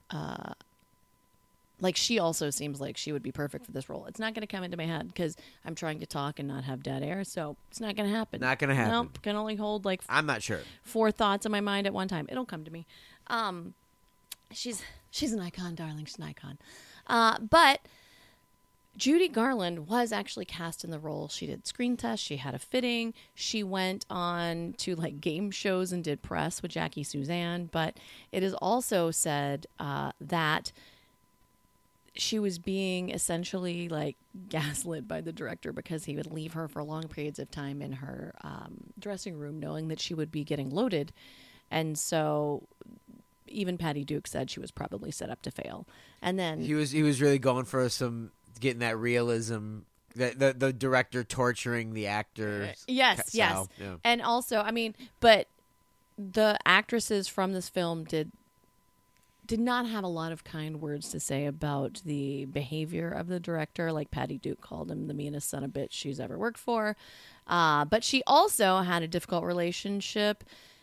Like, she also seems like she would be perfect for this role. It's not going to come into my head because I'm trying to talk and not have dead air, so it's not going to happen. Not going to happen. Nope, can only hold like I'm not sure. 4 thoughts in my mind at one time. It'll come to me. She's an icon, darling. She's an icon. But Judy Garland was actually cast in the role. She did screen tests. She had a fitting. She went on to like game shows and did press with Jackie Suzanne. But it is also said that she was being essentially like gaslit by the director because he would leave her for long periods of time in her dressing room knowing that she would be getting loaded. And so even Patty Duke said she was probably set up to fail. And then he was really going for getting that realism, the director torturing the actor. Yes. Yeah. And also, I mean, but the actresses from this film did not have a lot of kind words to say about the behavior of the director. Like Patty Duke called him the meanest son of a bitch she's ever worked for. But she also had a difficult relationship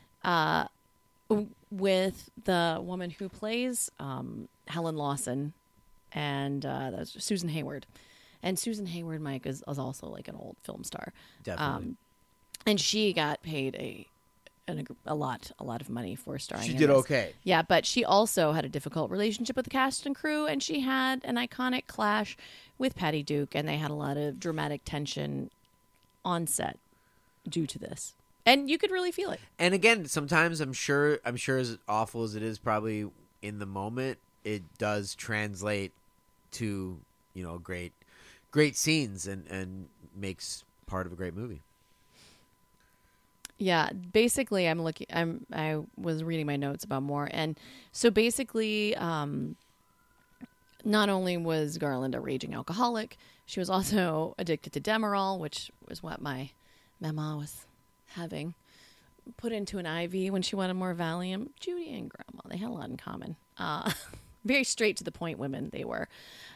with the woman who plays Helen Lawson, and that's Susan Hayward. And Susan Hayward, Mike, is also like an old film star. Definitely. And she got paid a lot of money for starring. She in did this. okay. Yeah, but she also had a difficult relationship with the cast and crew, and she had an iconic clash with Patty Duke, and they had a lot of dramatic tension on set due to this. And you could really feel it. And again, sometimes I'm sure as awful as it is probably in the moment, it does translate to, great scenes and makes part of a great movie. Yeah, basically I was reading my notes about more, and so basically not only was Garland a raging alcoholic, she was also addicted to Demerol, which was what my mama was having put into an IV when she wanted more Valium. Judy and Grandma, they had a lot in common. Very straight to the point women they were.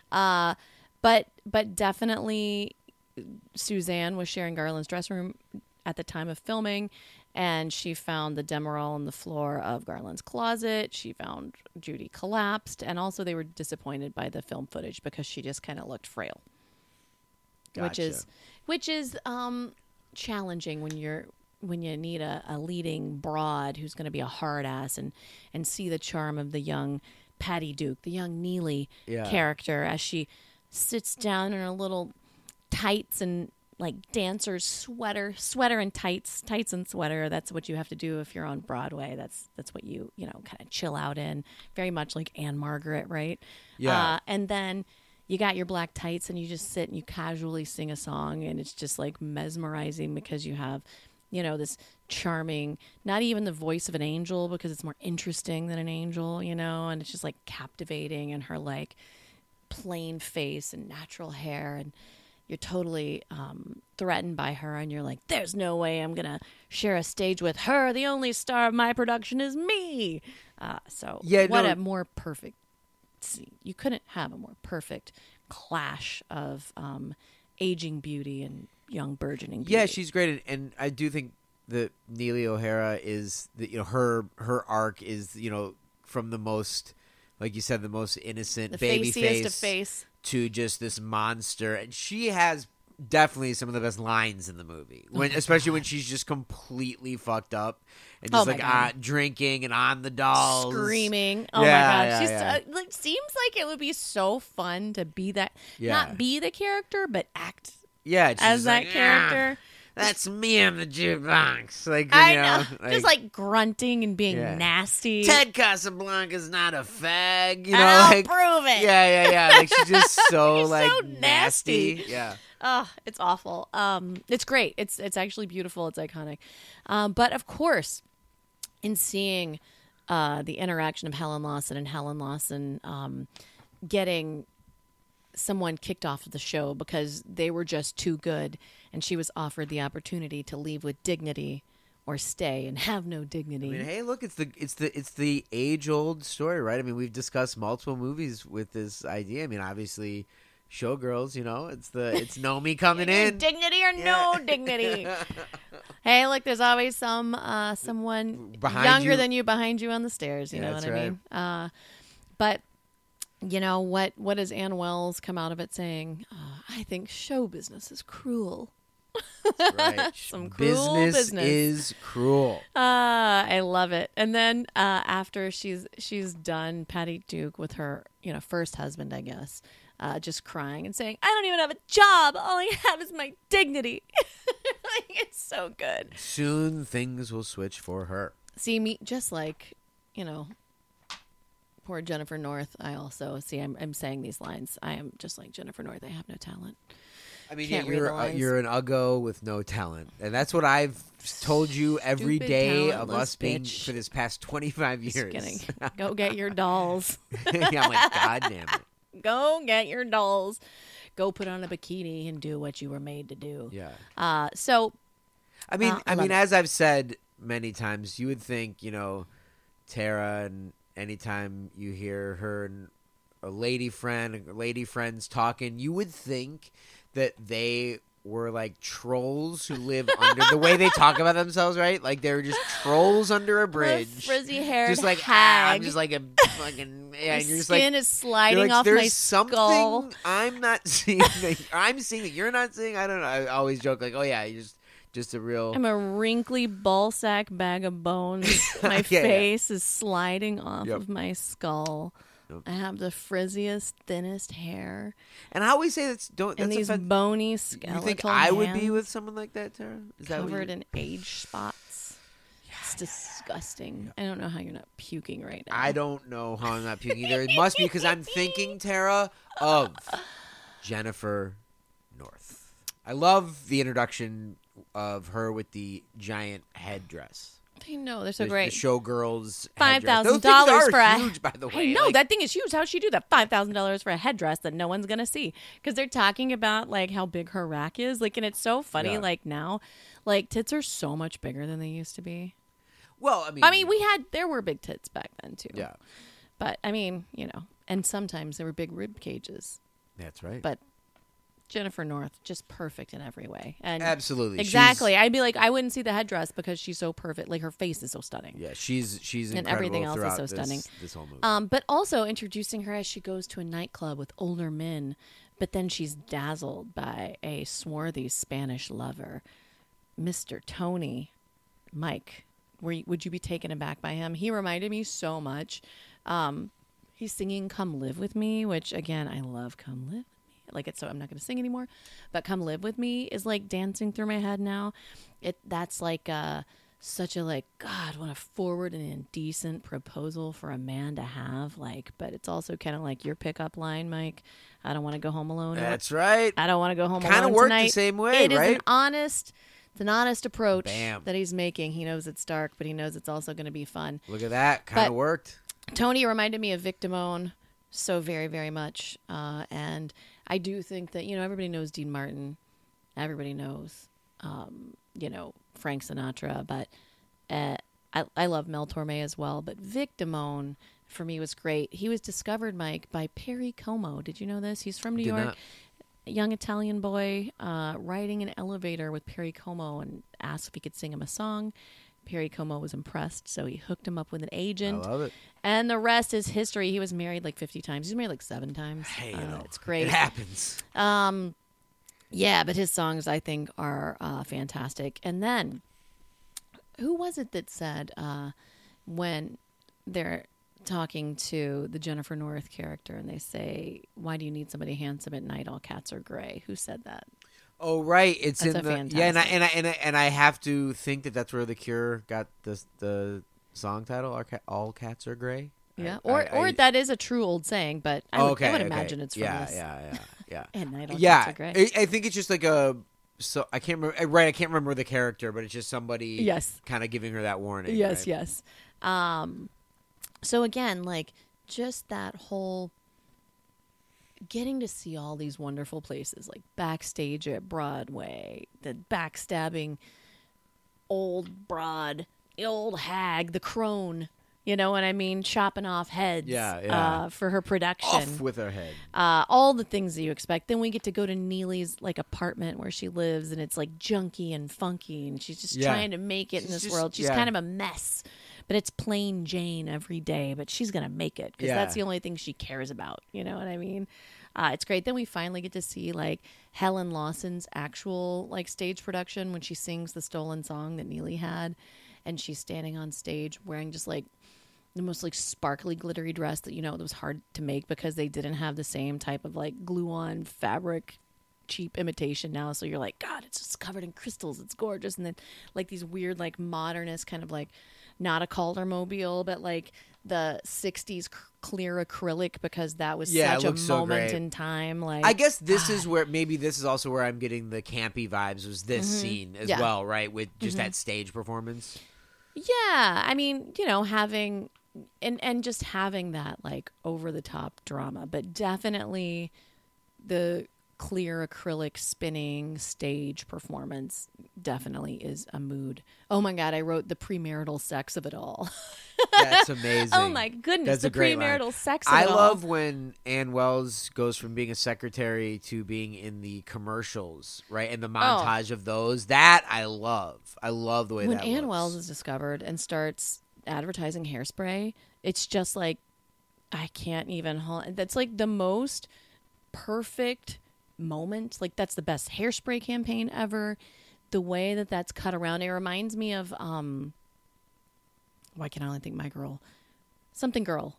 But definitely Suzanne was sharing Garland's dressing room at the time of filming, and she found the Demerol on the floor of Garland's closet. She found Judy collapsed, and also they were disappointed by the film footage because she just kind of looked frail. Gotcha. Which is challenging when you need a leading broad who's going to be a hard ass and see the charm of the young Patty Duke, the young Neely character, as she sits down in her little tights and like dancer's sweater and tights and sweater. That's what you have to do if you're on Broadway. That's what you kind of chill out in. Very much like Anne Margaret, right? Yeah. And then you got your black tights and you just sit and you casually sing a song, and it's just like mesmerizing because you have, this charming, not even the voice of an angel because it's more interesting than an angel, and it's just like captivating, and her like plain face and natural hair, and you're totally threatened by her, and you're like, there's no way I'm going to share a stage with her. The only star of my production is me. A more perfect scene. You couldn't have a more perfect clash of aging beauty and young burgeoning beauty. Yeah, she's great, and I do think that Neely O'Hara is her arc is from the most, like you said, the most innocent baby face to just this monster, and she has definitely some of the best lines in the movie. Especially when she's just completely fucked up and just drinking and on the dolls, screaming. Oh my god, she's seems like it would be so fun to be that, not be the character, but act as that character. That's me on the jukebox. I know. Just like grunting and being nasty. Ted Casablanca's not a fag. I'll prove it. Yeah. Like she's just so so nasty. Yeah. Oh, it's awful. It's great. It's actually beautiful. It's iconic. But of course, in seeing the interaction of Helen Lawson getting someone kicked off of the show because they were just too good, and she was offered the opportunity to leave with dignity or stay and have no dignity. I mean, hey, look, it's the age-old story, right? I mean, we've discussed multiple movies with this idea. I mean, obviously, Showgirls, it's Nomi coming in. Dignity or no dignity. Hey, look, there's always someone younger than you behind you on the stairs. You know what I mean? But what does Ann Wells come out of it saying? I think show business is cruel. That's right. Some cruel business is cruel. I love it. And then after she's done, Patty Duke with her first husband, I guess, just crying and saying, I don't even have a job. All I have is my dignity. It's so good. Soon things will switch for her. See, me just like, poor Jennifer North. I also see. I'm saying these lines. I am just like Jennifer North. I have no talent. I mean, you're an uggo with no talent, and that's what I've told you every day of us being for this past 25 years. Just kidding. Go get your dolls. Yeah, I'm like, God damn it. Go get your dolls. Go put on a bikini and do what you were made to do. Yeah. So, I mean, as I've said many times, you would think, Tara, and anytime you hear her and lady friends talking, you would think that they were like trolls who live under the way they talk about themselves, right? Like they're just trolls under a bridge, frizzy hair, just like hag. I'm just like a fucking yeah. And you're just Skin like is sliding you're like, off there's my something skull. I'm not seeing. That I'm seeing that you're not seeing. I don't know. I always joke like, oh yeah, you're just a real. I'm a wrinkly ball sack bag of bones. My Yeah. face is sliding off Yep. of my skull. Yep. I have the frizziest, thinnest hair And I always say that's and that's these offensive. bony You skeletal think I would be hands with someone like that, Tara? Is that what covered you- in age spots. It's disgusting. I don't know how you're not puking right now. I don't know how I'm not puking either. It must be because I'm thinking, Tara, of Jennifer North. I love the introduction of her with the giant headdress. I know they're so The great. showgirls. $5,000 Those things are for a huge, by the way. I know Like, that thing is huge. How'd she do that? $5,000 for a headdress that no one's gonna see because they're talking about like how big her rack is. Like, and it's so funny. Yeah. Like now, like tits are so much bigger than they used to be. Well, I mean, there were big tits back then too. yeah, But I mean, and sometimes there were big rib cages. that's right. But Jennifer North, just perfect in every way. And Absolutely, exactly. I'd be like, I wouldn't see the headdress because she's so perfect. Like her face is so stunning. Yeah, she's And incredible everything else is throughout so stunning. This whole movie. But also introducing her as she goes to a nightclub with older men, but then she's dazzled by a swarthy Spanish lover, Mr. Tony. Mike, would you be taken aback by him? He reminded me so much. He's singing "Come Live with Me," which again I love. "Come Live with Me," like it's so I'm not going to sing anymore, but "Come Live with Me" is like dancing through my head now. That's like such a like God, what a forward and indecent proposal for a man to have. Like, but it's also kind of like your pickup line, Mike. I don't want to go home alone. That's right. I don't want to go home Kinda alone worked tonight. the same way, It is right? It's an honest approach Bam. that he's making. He knows it's dark, but he knows it's also going to be fun. Look at that. Kind But- of worked. Tony reminded me of Victimone so very, very much. And I do think that, everybody knows Dean Martin. Everybody knows, Frank Sinatra. But I love Mel Torme as well. But Victimone, for me, was great. He was discovered, Mike, by Perry Como. Did you know this? He's from New Did York. not. A young Italian boy riding an elevator with Perry Como and asked if he could sing him a song. Perry Como was impressed, so he hooked him up with an agent. I love it. And the rest is history. He was married like 50 times. He's married like 7 times. Hey, It's great. It happens. Yeah, but his songs, I think, are fantastic. And then, who was it that said when they're talking to the Jennifer North character and they say, "Why do you need somebody handsome at night? All cats are gray." Who said that? Oh, right. It's That's in a the yeah, fantastic- and I have to think that that's where The Cure got the song title. All cats are gray. Yeah, I- or I- that is a true old saying, but I would imagine it's from yeah, this. yeah. At night, all cats Yeah, are gray. I think it's just like a. So I can't remember. Right, I can't remember the character, but it's just somebody. Yes. Kind of giving her that warning. Yes, right? yes. So again, like just that whole getting to see all these wonderful places, like backstage at Broadway, the backstabbing old broad, the old hag, the crone. You know what I mean? Chopping off heads for her production. Off with her head. All the things that you expect. Then we get to go to Neely's like apartment where she lives, and it's like junky and funky, and she's just trying to make it in She's this just- world. She's yeah. kind of a mess, but it's plain Jane every day. But she's gonna make it because Yeah. that's the only thing she cares about. You know what I mean? It's great. Then we finally get to see like Helen Lawson's actual like stage production when she sings the stolen song that Neely had, and she's standing on stage wearing just like the most like sparkly glittery dress that it was hard to make because they didn't have the same type of like glue on fabric cheap imitation now, so you're like, God, it's just covered in crystals, it's gorgeous. And then like these weird like modernist kind of like not a Caldermobile but like the 60s clear acrylic because that was Yeah, it such a looks so moment great. in time. Like I guess this is where maybe this is also where I'm getting the campy vibes. Was this scene as Yeah. well, right? With just that stage performance. Yeah, I mean, having and just having that like over the top drama, but definitely the clear acrylic spinning stage performance definitely is a mood. Oh my God, I wrote the premarital sex of it all. That's amazing. Oh my goodness, That's a the great line. premarital sex of I it all. love when Ann Wells goes from being a secretary to being in the commercials, right? And the montage of those. That I love. I love the way when that Ann looks. Wells is discovered and starts advertising hairspray, it's just like, I can't even. That's like the most perfect moment. Like, that's the best hairspray campaign ever. The way that that's cut around, it reminds me of why can I only think my girl? Something girl.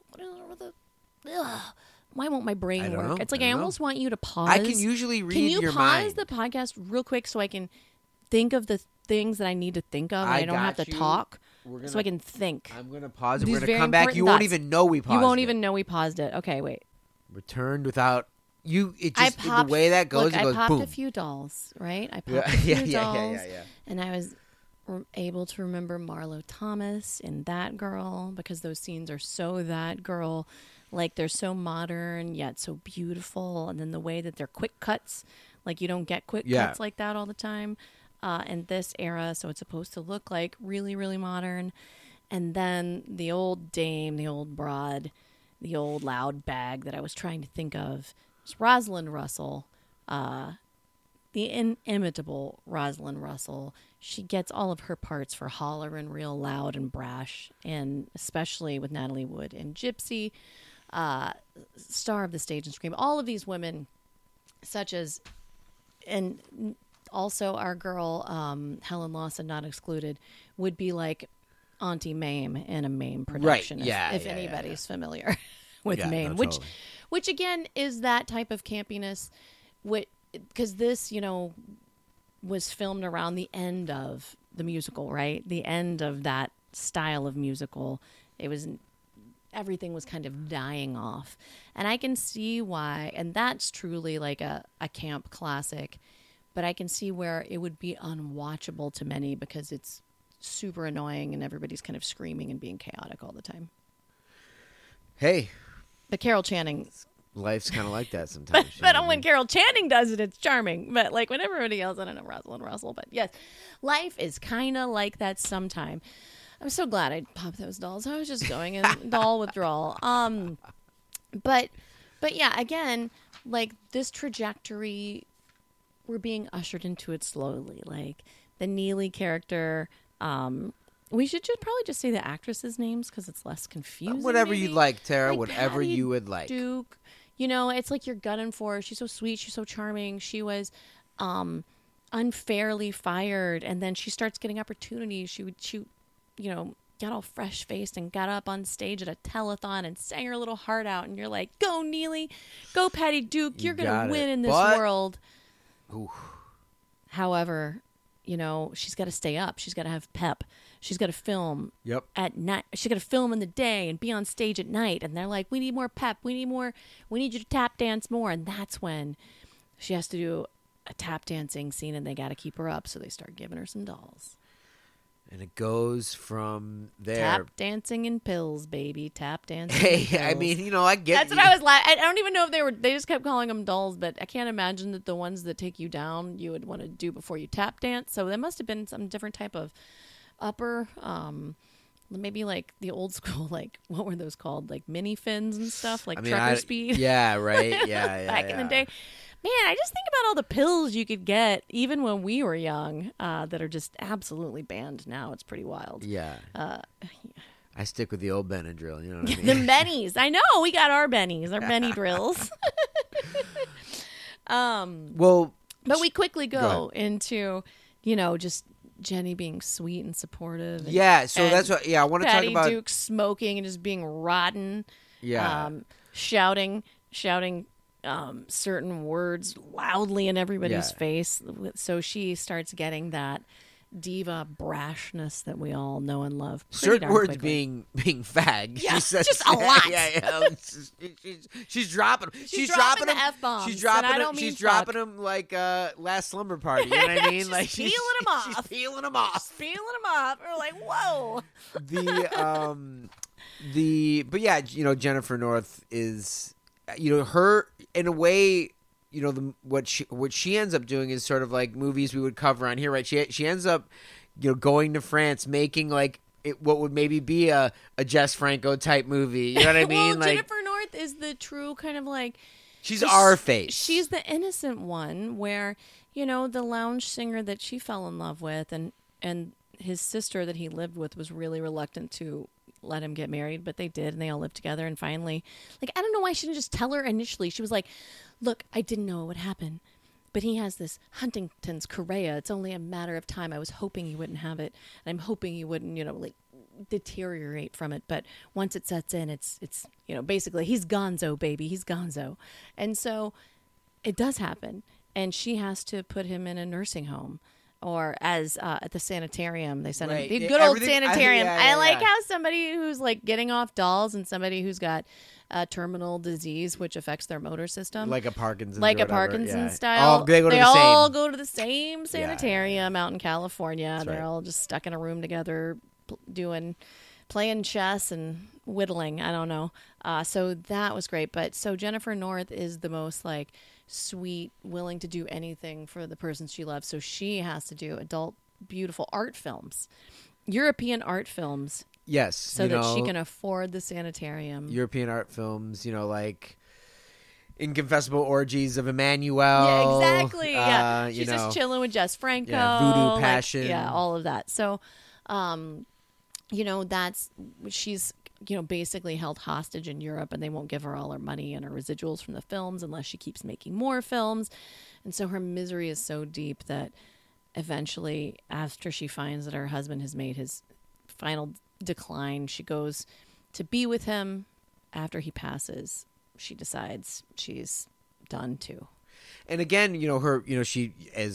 Why won't my brain work? Know. It's like I I don't almost know. want you to pause. I can usually read Can you your pause mind. the podcast real quick so I can think of the things that I need to think of and I don't have to talk? So I can think. I'm going to pause it. These We're going very to come back. important You won't thoughts. even know we paused You won't it. even know we paused it. Okay, wait. Returned without you. It I just popped, the way that goes. Look, it goes I popped boom. a few dolls, right? I popped Yeah, a few yeah, dolls, yeah. and I was able to remember Marlo Thomas in That Girl because those scenes are so That Girl. Like, they're so modern yet so beautiful, and then the way that they're quick cuts, like you don't get quick cuts like that all the time in this era, so it's supposed to look like really, really modern. And then the old dame, the old broad, the old loud bag that I was trying to think of was Rosalind Russell, the inimitable Rosalind Russell. She gets all of her parts for hollering real loud and brash, and especially with Natalie Wood and Gypsy, star of the stage and screen. All of these women, such as, and also our girl Helen Lawson, not excluded, would be like Auntie Mame in a Mame production, Right. Yeah, if anybody's familiar with Mame, no, totally. which again is that type of campiness, because this, was filmed around the end of the musical, right? The end of that style of musical. Everything was kind of dying off, and I can see why, and that's truly like a camp classic, but I can see where it would be unwatchable to many because it's super annoying and everybody's kind of screaming and being chaotic all the time. Hey, But Carol Channing, life's kind of like that sometimes. but when Carol Channing does it, it's charming. But like when everybody else, I don't know, Rosalind Russell. But yes, life is kind of like that sometime. I'm so glad I popped those dolls. I was just going in doll withdrawal. But yeah, again, like this trajectory, we're being ushered into it slowly. Like the Neely character. We should probably just say the actresses' names because it's less confusing. Whatever maybe. you'd like, Tara. Like Whatever Patty you would like. Duke, it's like you're gunning for her. She's so sweet. She's so charming. She was unfairly fired, and then she starts getting opportunities. She got all fresh faced and got up on stage at a telethon and sang her little heart out. And you're like, "Go Neely, go Patty Duke. You're gonna win in this world." Oof. However, she's got to stay up. She's got to have pep. She's got to film at night. She's got to film in the day and be on stage at night. And they're like, we need more pep. We need you to tap dance more. And that's when she has to do a tap dancing scene and they got to keep her up. So they start giving her some dolls. And it goes from there. Tap dancing and pills, baby. Tap dancing. Hey, I mean, I get That's what I was like. I don't even know if they just kept calling them dolls, but I can't imagine that the ones that take you down you would want to do before you tap dance. So there must have been some different type of upper, maybe like the old school, like what were those called? Like mini fins and stuff, like trucker speed. Yeah, right. Yeah, Back in the day. Man, I just think about all the pills you could get even when we were young that are just absolutely banned now. It's pretty wild. Yeah. I stick with the old Benadryl. You know what I mean? The bennies. I know. We got our bennies, our Benny drills. Well, but we quickly go into, just Jenny being sweet and supportive. And, so that's what. Yeah, I want to talk Patty about Duke smoking and just being rotten. Yeah. Shouting certain words loudly in everybody's face. So she starts getting that diva brashness that we all know and love. Certain words being fag. Yeah, she says, just a lot. Yeah. She's dropping them. She's dropping the F-bombs. She's dropping and I them. don't mean She's fuck. dropping them like last slumber party. You know what I mean? She's like peeling them off. She's peeling them off. Peeling them off. We're like, whoa. But yeah, Jennifer North is, her in a way. what she ends up doing is sort of like movies we would cover on here, right? She ends up, going to France, making like what would maybe be a Jess Franco type movie. You know what I mean? Well, like Jennifer North is the true kind of like she's our face. She's the innocent one, where the lounge singer that she fell in love with, and his sister that he lived with was really reluctant to let him get married, but they did, and they all lived together. And finally, like, I don't know why she didn't just tell her initially. She was like, "Look, I didn't know it would happen, but he has this Huntington's chorea. It's only a matter of time. I was hoping he wouldn't have it, and I'm hoping he wouldn't, like, deteriorate from it. But once it sets in, it's basically he's gonzo, baby. He's gonzo." And so it does happen, and she has to put him in a nursing home. Or as at the sanitarium, they send him the good old sanitarium. I like how somebody who's like getting off dolls and somebody who's got a terminal disease which affects their motor system, like a Parkinson's, style. They all go to the same sanitarium out in California. That's They're right. all just stuck in a room together, playing chess and whittling. I don't know. So that was great. But so Jennifer North is the most like sweet, willing to do anything for the person she loves. So she has to do adult, beautiful art films, European art films. Yes. So that she can afford the sanitarium. European art films, like Inconfessable Orgies of Emmanuel. Yeah, exactly. She's just chilling with Jess Franco. Yeah, Voodoo Passion. All of that. So, that's she's basically held hostage in Europe, and they won't give her all her money and her residuals from the films unless she keeps making more films. And so her misery is so deep that eventually, after she finds that her husband has made his final decline, she goes to be with him. After he passes, she decides she's done too. And again, her, she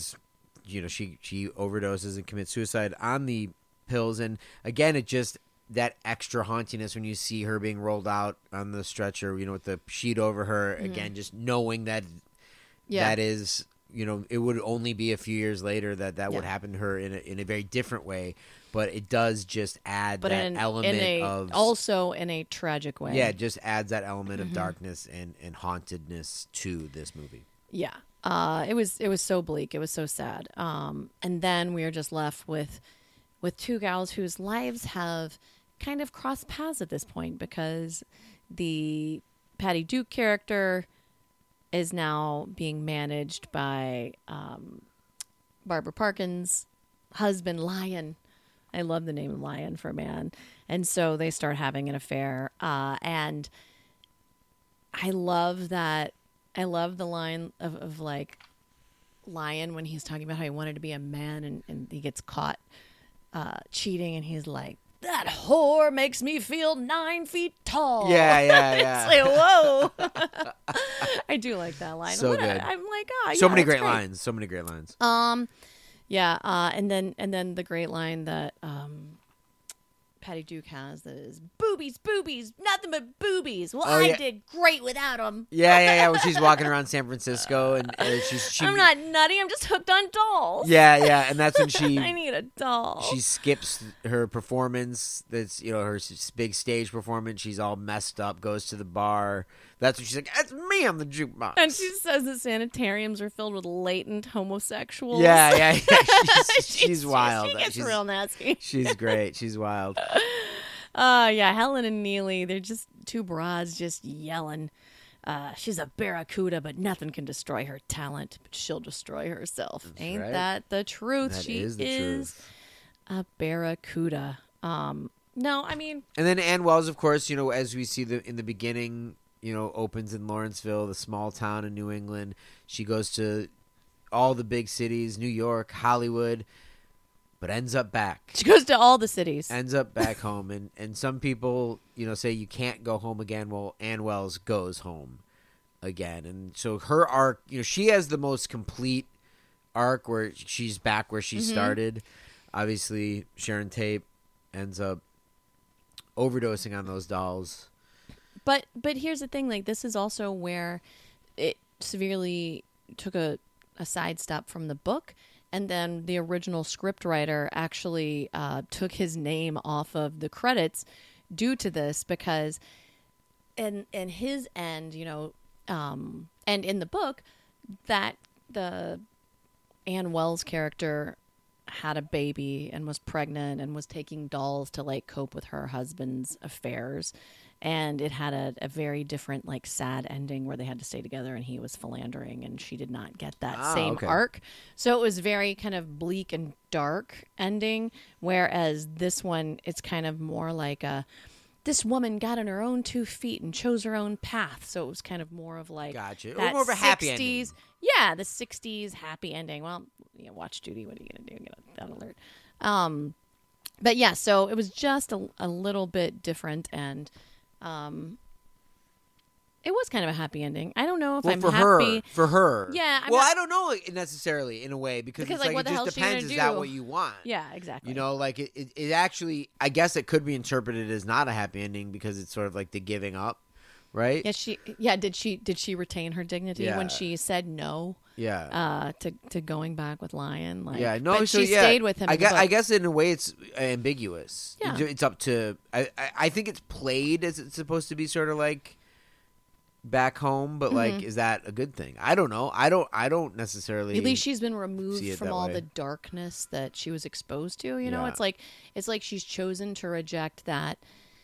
overdoses and commits suicide on the pills. And again, it just, that extra hauntiness when you see her being rolled out on the stretcher, with the sheet over her, again, just knowing that that is, it would only be a few years later that would happen to her in a very different way. But it does just add element of... Also in a tragic way. Yeah, it just adds that element of darkness and hauntedness to this movie. Yeah. It was so bleak. It was so sad. And then we are just left with two gals whose lives have kind of crossed paths at this point, because the Patty Duke character is now being managed by Barbara Parkins' husband, Lion. I love the name Lion for a man. And so they start having an affair. And I love that. I love the line of like Lion when he's talking about how he wanted to be a man, and he gets caught cheating, and he's like, "That whore makes me feel 9 feet tall." Yeah. It's like, whoa. I do like that line. So good. I'm like, so many great lines. So many great lines. Yeah. And then the great line that Patty Duke has that is, boobies, nothing but boobies. Well, I did great without them. Yeah. When she's walking around San Francisco and I'm not nutty. I'm just hooked on dolls. Yeah. And that's when she... I need a doll. She skips her performance. That's, her big stage performance. She's all messed up, goes to the bar. That's when she's like, "It's me on the jukebox." And she says that sanitariums are filled with latent homosexuals. Yeah. She's wild. She gets real nasty. She's great. She's wild. Helen and Neely, they're just two broads just yelling. She's a barracuda, but nothing can destroy her talent, but she'll destroy herself. That's Ain't right. that the truth? That is the truth. A barracuda. No, I mean... And then Ann Wells, of course, as we see in the beginning, opens in Lawrenceville, the small town in New England. She goes to all the big cities, New York, Hollywood, but ends up back. She goes to all the cities. Ends up back home. And some people, say you can't go home again. Well, Ann Wells goes home again. And so her arc, she has the most complete arc where she's back where she started. Obviously, Sharon Tate ends up overdosing on those dolls. But here's the thing, like, this is also where it severely took a sidestep from the book, and then the original scriptwriter actually took his name off of the credits due to this, because in his end, and in the book, that the Ann Wells character had a baby and was pregnant and was taking dolls to like cope with her husband's affairs, and it had a very different like sad ending where they had to stay together and he was philandering and she did not get that same arc. So it was very kind of bleak and dark ending, whereas this one, it's kind of more like this woman got on her own 2 feet and chose her own path. So it was kind of more of like Gotcha. that More of a happy ending. Yeah, the 60s happy ending. Well, watch Judy. What are you going to do? Get that alert. But yeah, so it was just a little bit different, and it was kind of a happy ending. I don't know if I'm happy. For her. Yeah. I don't know necessarily in a way because it's like what it the hell just is she gonna depends. Is do? that what you want? Yeah, exactly. Like it actually, I guess it could be interpreted as not a happy ending because it's sort of like the giving up, right? Yeah, did she retain her dignity when she said no? Yeah. To going back with Lion. Like, yeah. No. But so she stayed with him. I guess in a way it's ambiguous. Yeah. It's up to. I think it's played as it's supposed to be sort of like back home, but like, is that a good thing? I don't know. I don't necessarily. At least she's been removed from all way. the darkness that she was exposed to. You know, it's like she's chosen to reject that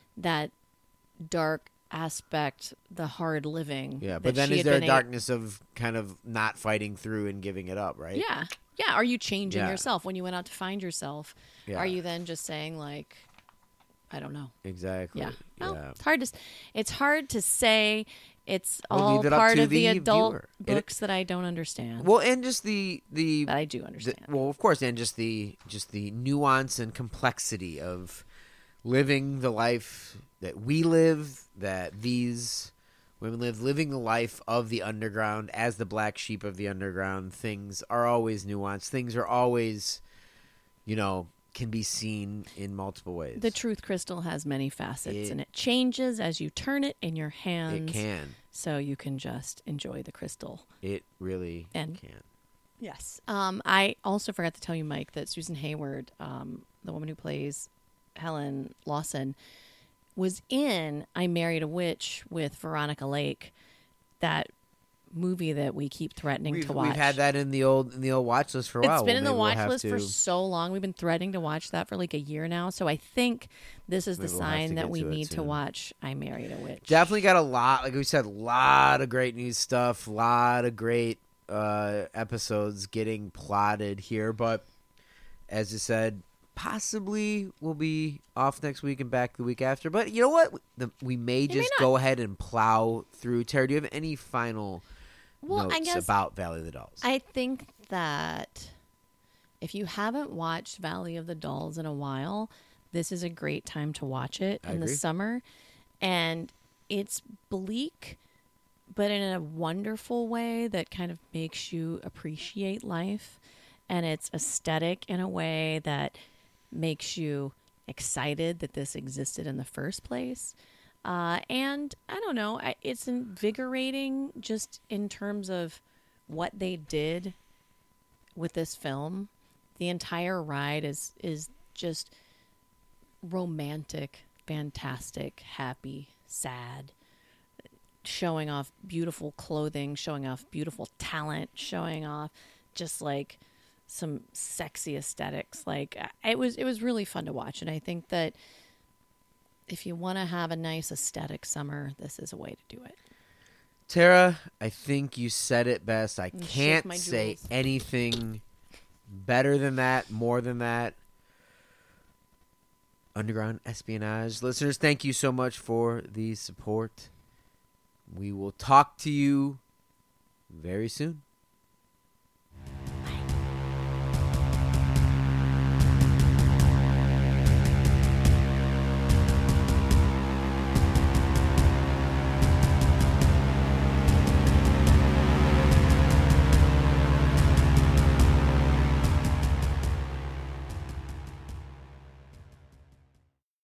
dark aspect, the hard living. Yeah, but then is there a darkness of kind of not fighting through and giving it up, right? Yeah. Yeah. Are you changing yourself when you went out to find yourself? Yeah. Are you then just saying like, I don't know. Exactly. Yeah. Well, yeah. It's hard to say. It's We'll all leave it up part to of the adult viewer. books that I don't understand. Well, and just the But I do understand. well, of course, and just the nuance and complexity of living the life that we live, that these women live, living the life of the underground as the black sheep of the underground. Things are always nuanced. Things are always, can be seen in multiple ways. The truth crystal has many facets, and it changes as you turn it in your hands. It can. So you can just enjoy the crystal. It really can. Yes. I also forgot to tell you, Mike, that Susan Hayward, the woman who plays Helen Lawson, was in I Married a Witch with Veronica Lake, that movie that we keep threatening to watch. We've had that in the old watch list for a while. It's been in the watch list for so long. We've been threatening to watch that for like a year now. So I think this is the sign that we need to watch I Married a Witch. Definitely got a lot, like we said, a lot of great news stuff, a lot of great episodes getting plotted here. But as you said, possibly we'll be off next week and back the week after. But you know what? We may just go ahead and plow through. Tara, do you have any final notes about Valley of the Dolls? I think that if you haven't watched Valley of the Dolls in a while, this is a great time to watch it in the summer. And it's bleak, but in a wonderful way that kind of makes you appreciate life. And it's aesthetic in a way that makes you excited that this existed in the first place. And I don't know, it's invigorating just in terms of what they did with this film. The entire ride is just romantic, fantastic, happy, sad, showing off beautiful clothing, showing off beautiful talent, showing off just like some sexy aesthetics. Like it was really fun to watch, and I think that if you want to have a nice aesthetic summer, this is a way to do it. Tara, I think you said it best. I can't say anything better than that, more than that. Underground Espionage listeners, thank you so much for the support. We will talk to you very soon.